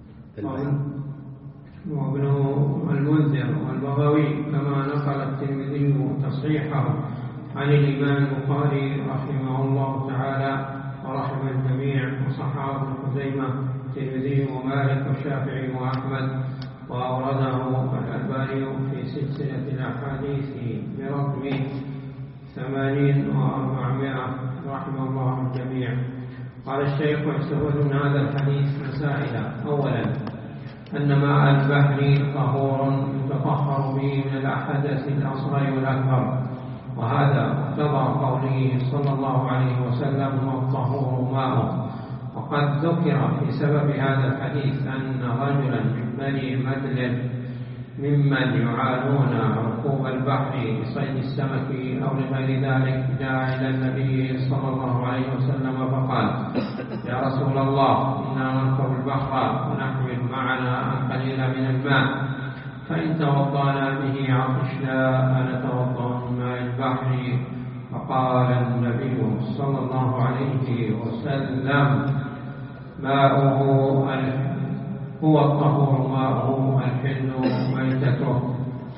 وابن المنذر والبغوي، كما نقل الترمذي تصحيحه عن الإمام البخاري رحمه الله تعالى ورحم الجميع، وصححه ابن خزيمة الترمذي ومالك والشافعي وأحمد، وأورده الألباني في سلسلة الأحاديث برقم ثمانين وأربعمائة رحمه الله الجميع. قال الشيخ: ويستفاد من هذا الحديث مسائل. أولا، أن ماء البحر طهور يتطهر به من الحدث الأصغر والأكبر، وهذا مقتضى قوله صلى الله عليه وسلم: والطهور ماء. وقد ذكر في سبب هذا الحديث أن رجلا من بني مدلج ممن يعانون ركوب البحر لصيد السمك أو لغير ذلك جاء إلى النبي صلى الله عليه وسلم فقال: يا رسول الله، إنا نركب البحر ونحمل معنا قليلا من الماء، فإن توضأنا به عطشنا أنتوضأ من ماء البحر. فقال النبي صلى الله عليه وسلم: ماؤه هو الطهور ماؤه الحل ميتته.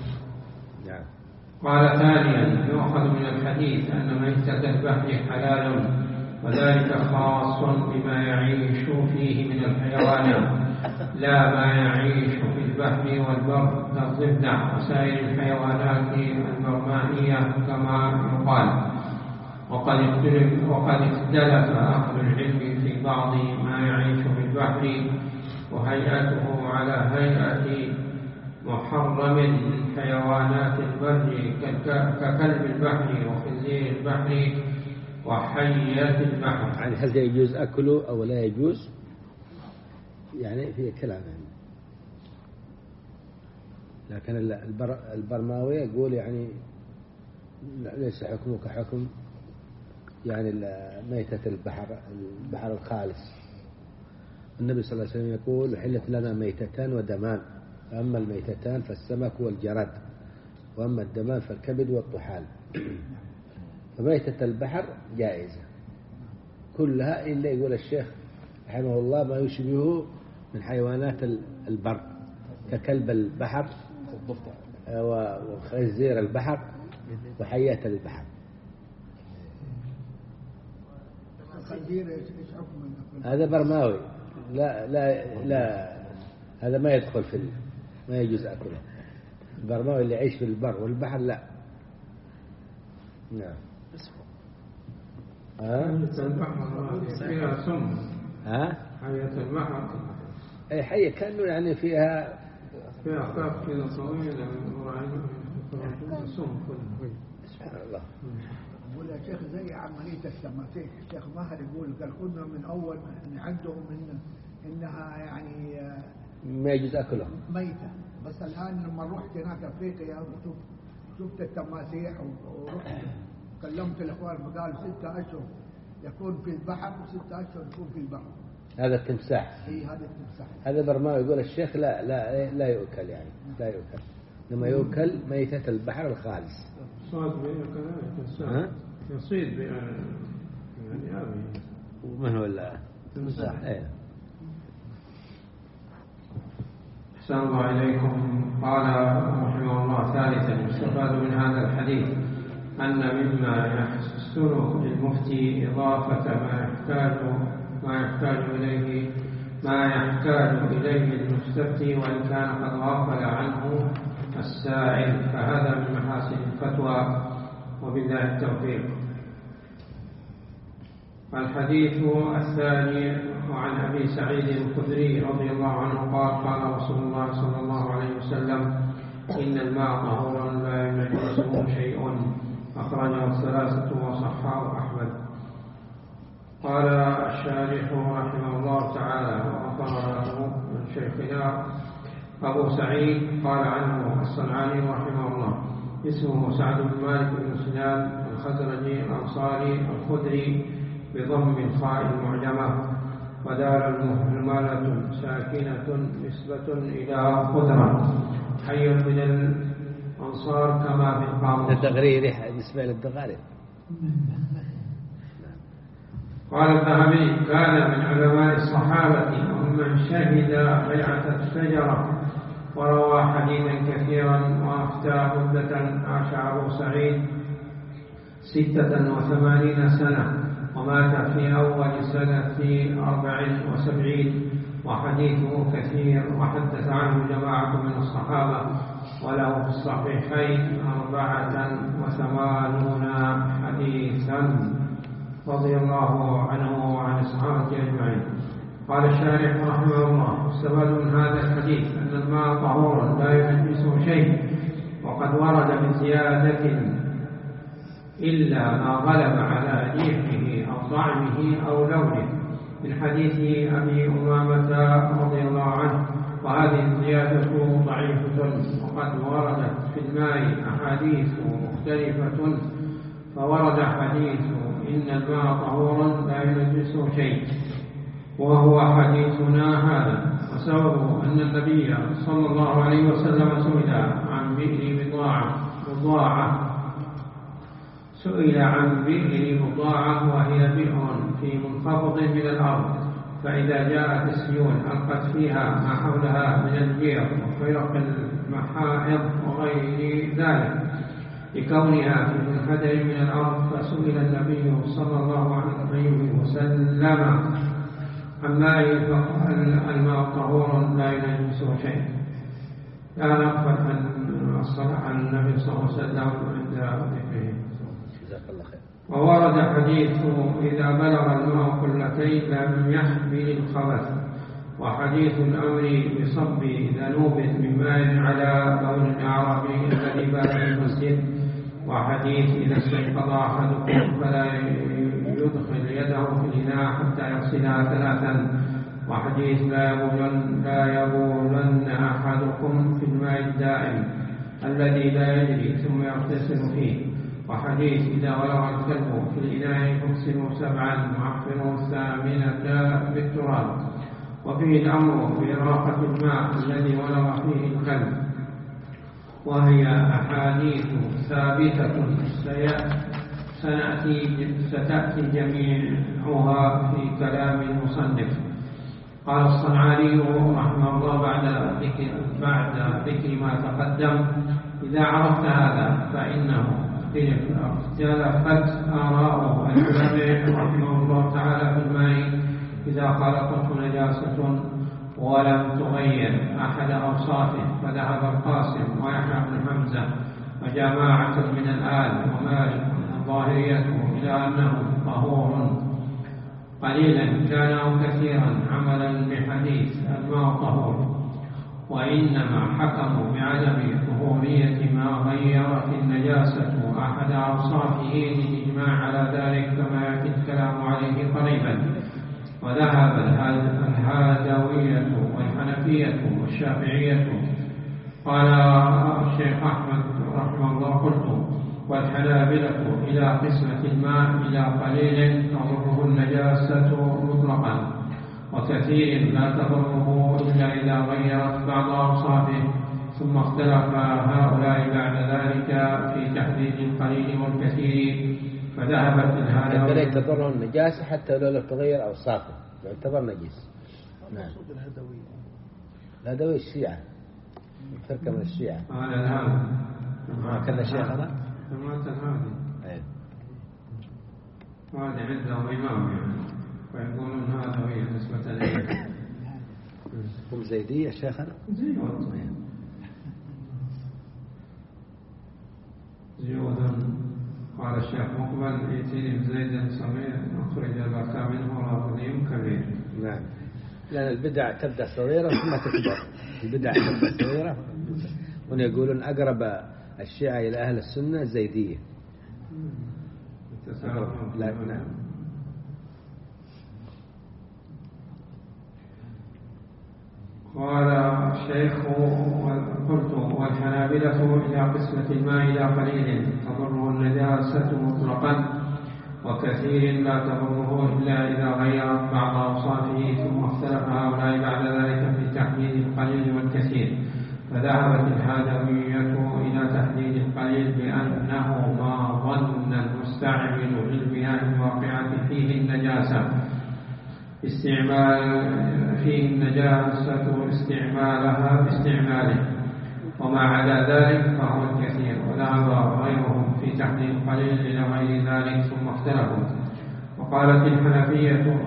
قال: ثانيا، يؤخذ من الحديث أن ميتة البحر حلال، وذلك خاص بما يعيش فيه من الحيوانات، لا ما يعيش في البحر والبر كالضفدع وسائر الحيوانات البرمائية كما يقال. وقد اختلف وقد اختلف أهل العلم في بعض ما يعيش في البحر، وهيئته على هيئة محرم من حيوانات البر ككلب البحر وخنزير البحر وحيات البحر. يعني هل يجوز أكله أو لا يجوز؟ يعني في كلام يعني. لكن البر البرماوي يقول يعني ليس حكمه كحكم يعني ميتة البحر البحر الخالص. النبي صلى الله عليه وسلم يقول: حلت لنا ميتتان ودمان، فأما الميتتان فالسمك والجراد، وأما الدمان فالكبد والطحال. فميتة البحر جائزة كلها، إلا يقول الشيخ رحمه الله ما يشبهه من حيوانات البر ككلب البحر وخنزير البحر وحياة البحر. هذا برماوي، لا لا لا هذا ما يدخل في ال... ما يجوز أكله. البرماوي اللي يعيش في البر والبحر لا. نعم. ها؟ البحر فيها سم. ها؟ حياة البحر. أي حية كأنه يعني فيها فيها خاف كذا طويلة سم كله. سبحان الله. يقول يا شيخ زي عملية التماسيح، الشيخ ماهر يقول قال كنا من أول أن عندهم إن إنها يعني ما يجوز أكلها ميتة، بس الآن لما رحت هناك أفريقيا وشوف شفت التماسيح ورحت كلمت الإخوان فقالوا ستة أشهر يكون في البحر وستة أشهر يكون في البحر. هذا التمساح. إيه هذا التمساح. هذا برماوي يقول الشيخ لا لا لا يؤكل يعني لا يؤكل، لما يؤكل ميتة البحر الخالص. صاد كذلك يصيد يعني أبي. ومن هو ال تمساح؟ إيه. أحسن الله إليكم. قال رحمه الله ثالثا يستفاد من هذا الحديث أن مما يحسن للمفتي إضافة ما يحتاج ما يحتاج إليه ما يحتاج إليه المستفتي وإن كان قد غفل عنه السائل، فهذا من محاسن الفتوى وبالله التوفيق. الحديث الثاني وعن أبي سعيد الخدري رضي الله عنه قال قال رسول الله صلى الله عليه وسلم إن الماء طهور لا ينجسه شيء، أخرجه الثلاثة وصححه أحمد. قال الشارح رحمه الله تعالى وغفر له من شيخنا أبو سعيد قال عنه الصنعاني رحمه الله اسمه سعد بن مالك بن سنان الخزرجي الأنصاري الخدري بضم الخاء المعجمة، ودار المهملة ساكنة نسبة إلى خضرة، حي من الأنصار كما في القاموس. الدغري نسبة للدغاري. قال الذهبي كان من علماء الصحابة ومن شهد بيعة الشجرة وروى حديثا كثيرا وأفتى مدة عاش أبو سعيد ستة وثمانين سنة ومات في أول سنة أربع وسبعين، وحديثه كثير وحدث عنه جماعة من الصحابة وله في الصحيحين أربعة وثمانون حديثا رضي الله عنه وعن الصحابة أجمعين. قال الشارح رحمه الله استفاد من هذا الحديث أن الماء طهور لا ينجسه شيء، وقد ورد بزيادة إلا ما غلب على ريحه أو طعمه أو لونه من حديث أبي أمامة رضي الله عنه، وهذه الزيادة ضعيفة، وقد وردت في الماء أحاديث مختلفة، فورد حديث إن الماء طهور لا ينجسه شيء وهو حديثنا هذا، وسببه أن النبي صلى الله عليه وسلم سئل عن بئر بضاعة بضاعة سئل عن بئر بضاعة وهي بئر في منخفض من الأرض، فإذا جاءت السيول ألقت فيها ما حولها من الجير وفرق المحائض وغير ذلك لكونها في منحدر من الأرض، فسئل النبي صلى الله عليه وسلم عن ماء فقال الماء طهور لا ينجسه شيء. لا نغفل عن الصلاة عن النبي صلى الله عليه وسلم عند ذكره. وورد حديث إذا بلغ الماء قلتين لم يحمل الخبث، وحديث الأمر بصب ذنوب من ماء على بول الأعرابي الذي بات في المسجد، وحديث إذا استيقظ أحدكم فلا يدخل يده في الإناء حتى يغسلها ثلاثا، وحديث لا يبولن, لا يبولن أحدكم في الماء الدائم الذي لا يجري ثم يغتسل فيه، وحديث إذا ولغ الكلب في الإناء فاغسله سبعا وعفره الثامنة بالتراب، وفيه الأمر بإراقة الماء الذي ولغ فيه الكلب، وهي أحاديث ثابتة سنأتي ستأتي جميعها في كلام المصنف. قال الصنعاني رحمه الله بعد ذكر بعد ذكر ما تقدم إذا عرفت هذا فإنه اختلفت آراء العلماء رحمه الله تعالى في الماء إذا خلقته نجاسة ولم تغير أحد أوصافه، فذهب القاسم ويحيى بن حمزة وجماعة من الآل ومالك ظاهريته إلى أنه طهور قليلا كان أو كثيرا عملا بحديث الماء طهور، وإنما حكموا بعدم طهورية ما غيرت النجاسة أحد أوصافه للإجماع على ذلك كما يأتي الكلام عليه قريبا. وذهب الهادوية والحنفية والشافعية. قال الشيخ أحمد رحمه الله قلت والحنابلة إلى قسمة الماء إلى قليل تضره النجاسة مطلقا وكثير لا تضره إلا إذا غيرت بعض أوصافه، ثم اختلف هؤلاء بعد ذلك في تحديد القليل والكثير، فذهبت الهادوية الذي تضره النجاسة حتى لو لم تغير أوصافه يعتبر نجس. نعم. الهدوية الهدوية الشيعة، فرقة من الشيعة. قال الهادي ما كان شيخنا جماعة الهادي أيه. وهذا عنده إمام يعني ويقولون هذا هي نسبة إليه. هم زيدية شيخنا؟ زيود زيودا. قال الشيخ مقبل ائتني بزيد صغير أخرج البكاء منه رافضي كبير. نعم، لأن البدع تبدأ صغيرة ثم تكبر. البدع تبدأ صغيرة، هنا يقولون أقرب الشيعة إلى أهل السنة زيدية. لا نعم. قال الشيخ قلت والحنابلة إلى قسمة الماء إلى قليل تضره النجاسة مطلقا وكثير لا تضره إلا إذا غيرت بعض أوصافه، ثم اختلف هؤلاء بعد ذلك في تحديد القليل والكثير، فذهبت الهادوية إلى تحديد القليل بأنه ما ظن المستعمل للمياه الواقعة فيه النجاسة استعمال فيه النجاسة استعمالها باستعماله، وما عدا ذلك فهو الكثير، وذهب غيرهم في تحديد القليل إلى غير ذلك ثم اختلفوا. وقالت الحنفية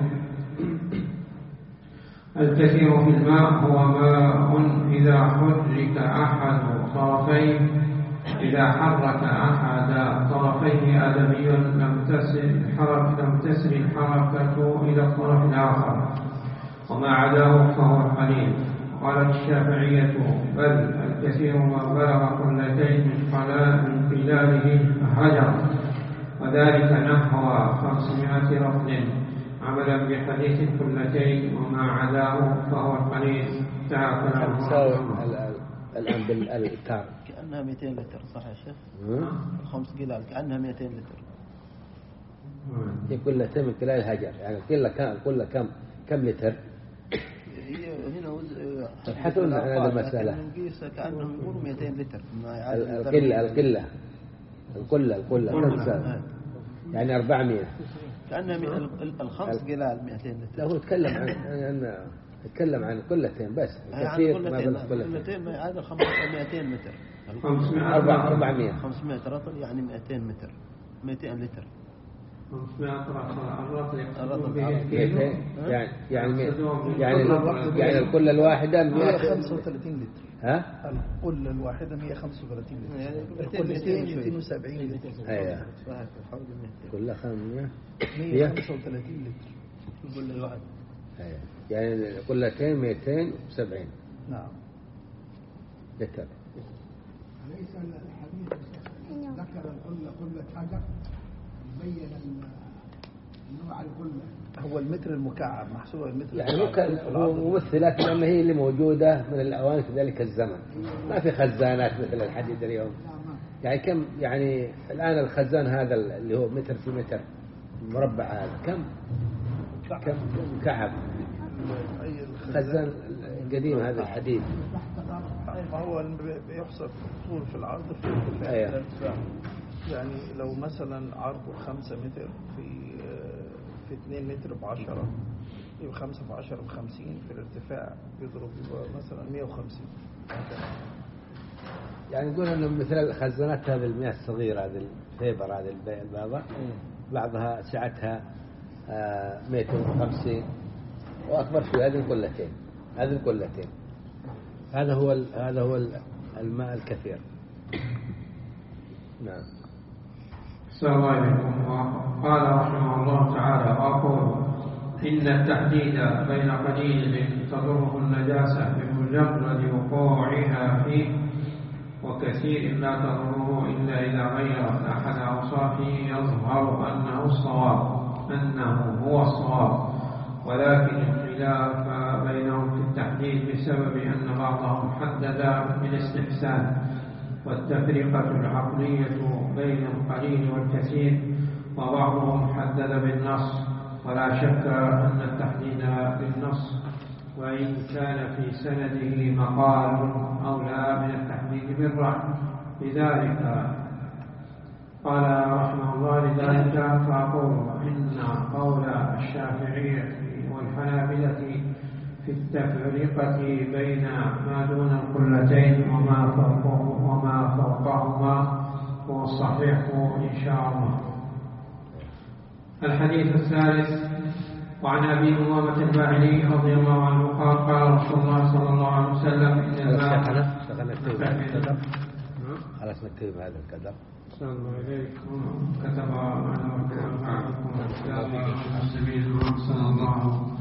الكثير في الماء هو ماء إذا حرك أحد طرفيه إذا حرك أحد طرفيه آدمي لم تسر الحركة لم تسر الحركة إلى الطرف الآخر، وما عداه فهو القليل. قالت الشافعية بل الكثير ما بلغ قلتين من خلاله هجر، وذلك نحو خمسمائة رطل عملا بحديث قلتين، وما عداه فهو القليل. الآن بالكار كأنها مئتين لتر صح يا شيخ؟ الخمس قلال كأنها مئتين لتر. هي كلها من خلال الهجر، يعني كلها كم كلها كم كم لتر؟ هي هنا تبحثون عن هذه المسألة. نقيسها كأنهم يقولوا مئتين لتر. القلة القلة القلة القلة كم يعني أربعمائة. كأنها الخمس قلال مئتين لتر. لا هو يتكلم عن عن يتكلم عن قلتين بس. كثير ما بين قلتين ما هذا مئتين متر. أربع أربعمائة. خمسمائة رطل يعني مئتين متر. مئتين لتر. خمسمائة رطل الرطل يعني يعني يعني يعني القلة الواحدة مئة وخمسة وثلاثين لتر. ها؟ القلة الواحدة مئة وخمسة وثلاثين لتر. يعني القلتين مئتين وسبعين لتر. أيوة. كلها خمسمائة. مئة وخمسة وثلاثين لتر. القلة الواحدة. أيوة. يعني قلتين مئتين وسبعين. نعم. لتر. ليس الحديث ذكر القلة قلة حجر بين نوع القلة. هو المتر المكعب محسوب المتر يعني هو ممثلات لأن هي اللي موجودة من الأوان في ذلك الزمن، ما في خزانات مثل الحديد اليوم. يعني كم يعني الآن الخزان هذا اللي هو متر في متر مربع هذا كم كم كعب خزان قديم هذا الحديد. ما هو بيحسب طول في العرض في الارتفاع. أيوة. يعني لو مثلا عرضه خمسة متر في في اثنين متر بعشرة يبقى خمسة في عشرة بخمسين، في الارتفاع بيضرب مثلا مئة وخمسين. يعني نقول انه مثل الخزانات هذه المياه الصغيرة هذه الفيبر هذه البابا بعضها سعتها مئتين وخمسين واكبر شوي هذه القلتين هذه القلتين هذا هو هذا هو الماء الكثير. نعم. السلام عليكم. قال رحمه الله تعالى: وأقول إن التحديد بين قليل تضره النجاسة بمجرد وقوعها فيه وكثير لا تضره إلا إذا غيرت أحد أوصافه يظهر أنه الصواب أنه هو الصواب، ولكن الخلاف بينهم في التحديد بسبب أن بعضهم حدد بالاستحسان، والتفرقة العقلية بين القليل والكثير، وبعضهم حدد بالنص. ولا شك أن التحديد بالنص وإن كان في سنده مقال أولى من التحديد بالرأي. لذلك قال رحمه الله: لذلك فأقول إن قول الشافعية والحنابلة في التفرقة بين ما دون القلتين وما فوقه وما فوقهما هو الصحيح إن شاء الله. الحديث الثالث: وعن أبي أمامة الباهلي رضي الله عنه قال: قال رسول الله صلى الله عليه وسلم: إن الماء خلاص نكتب هذا الكذب. صلى الله عليكم كتب على بعضكم كتاب المسلمين صلى الله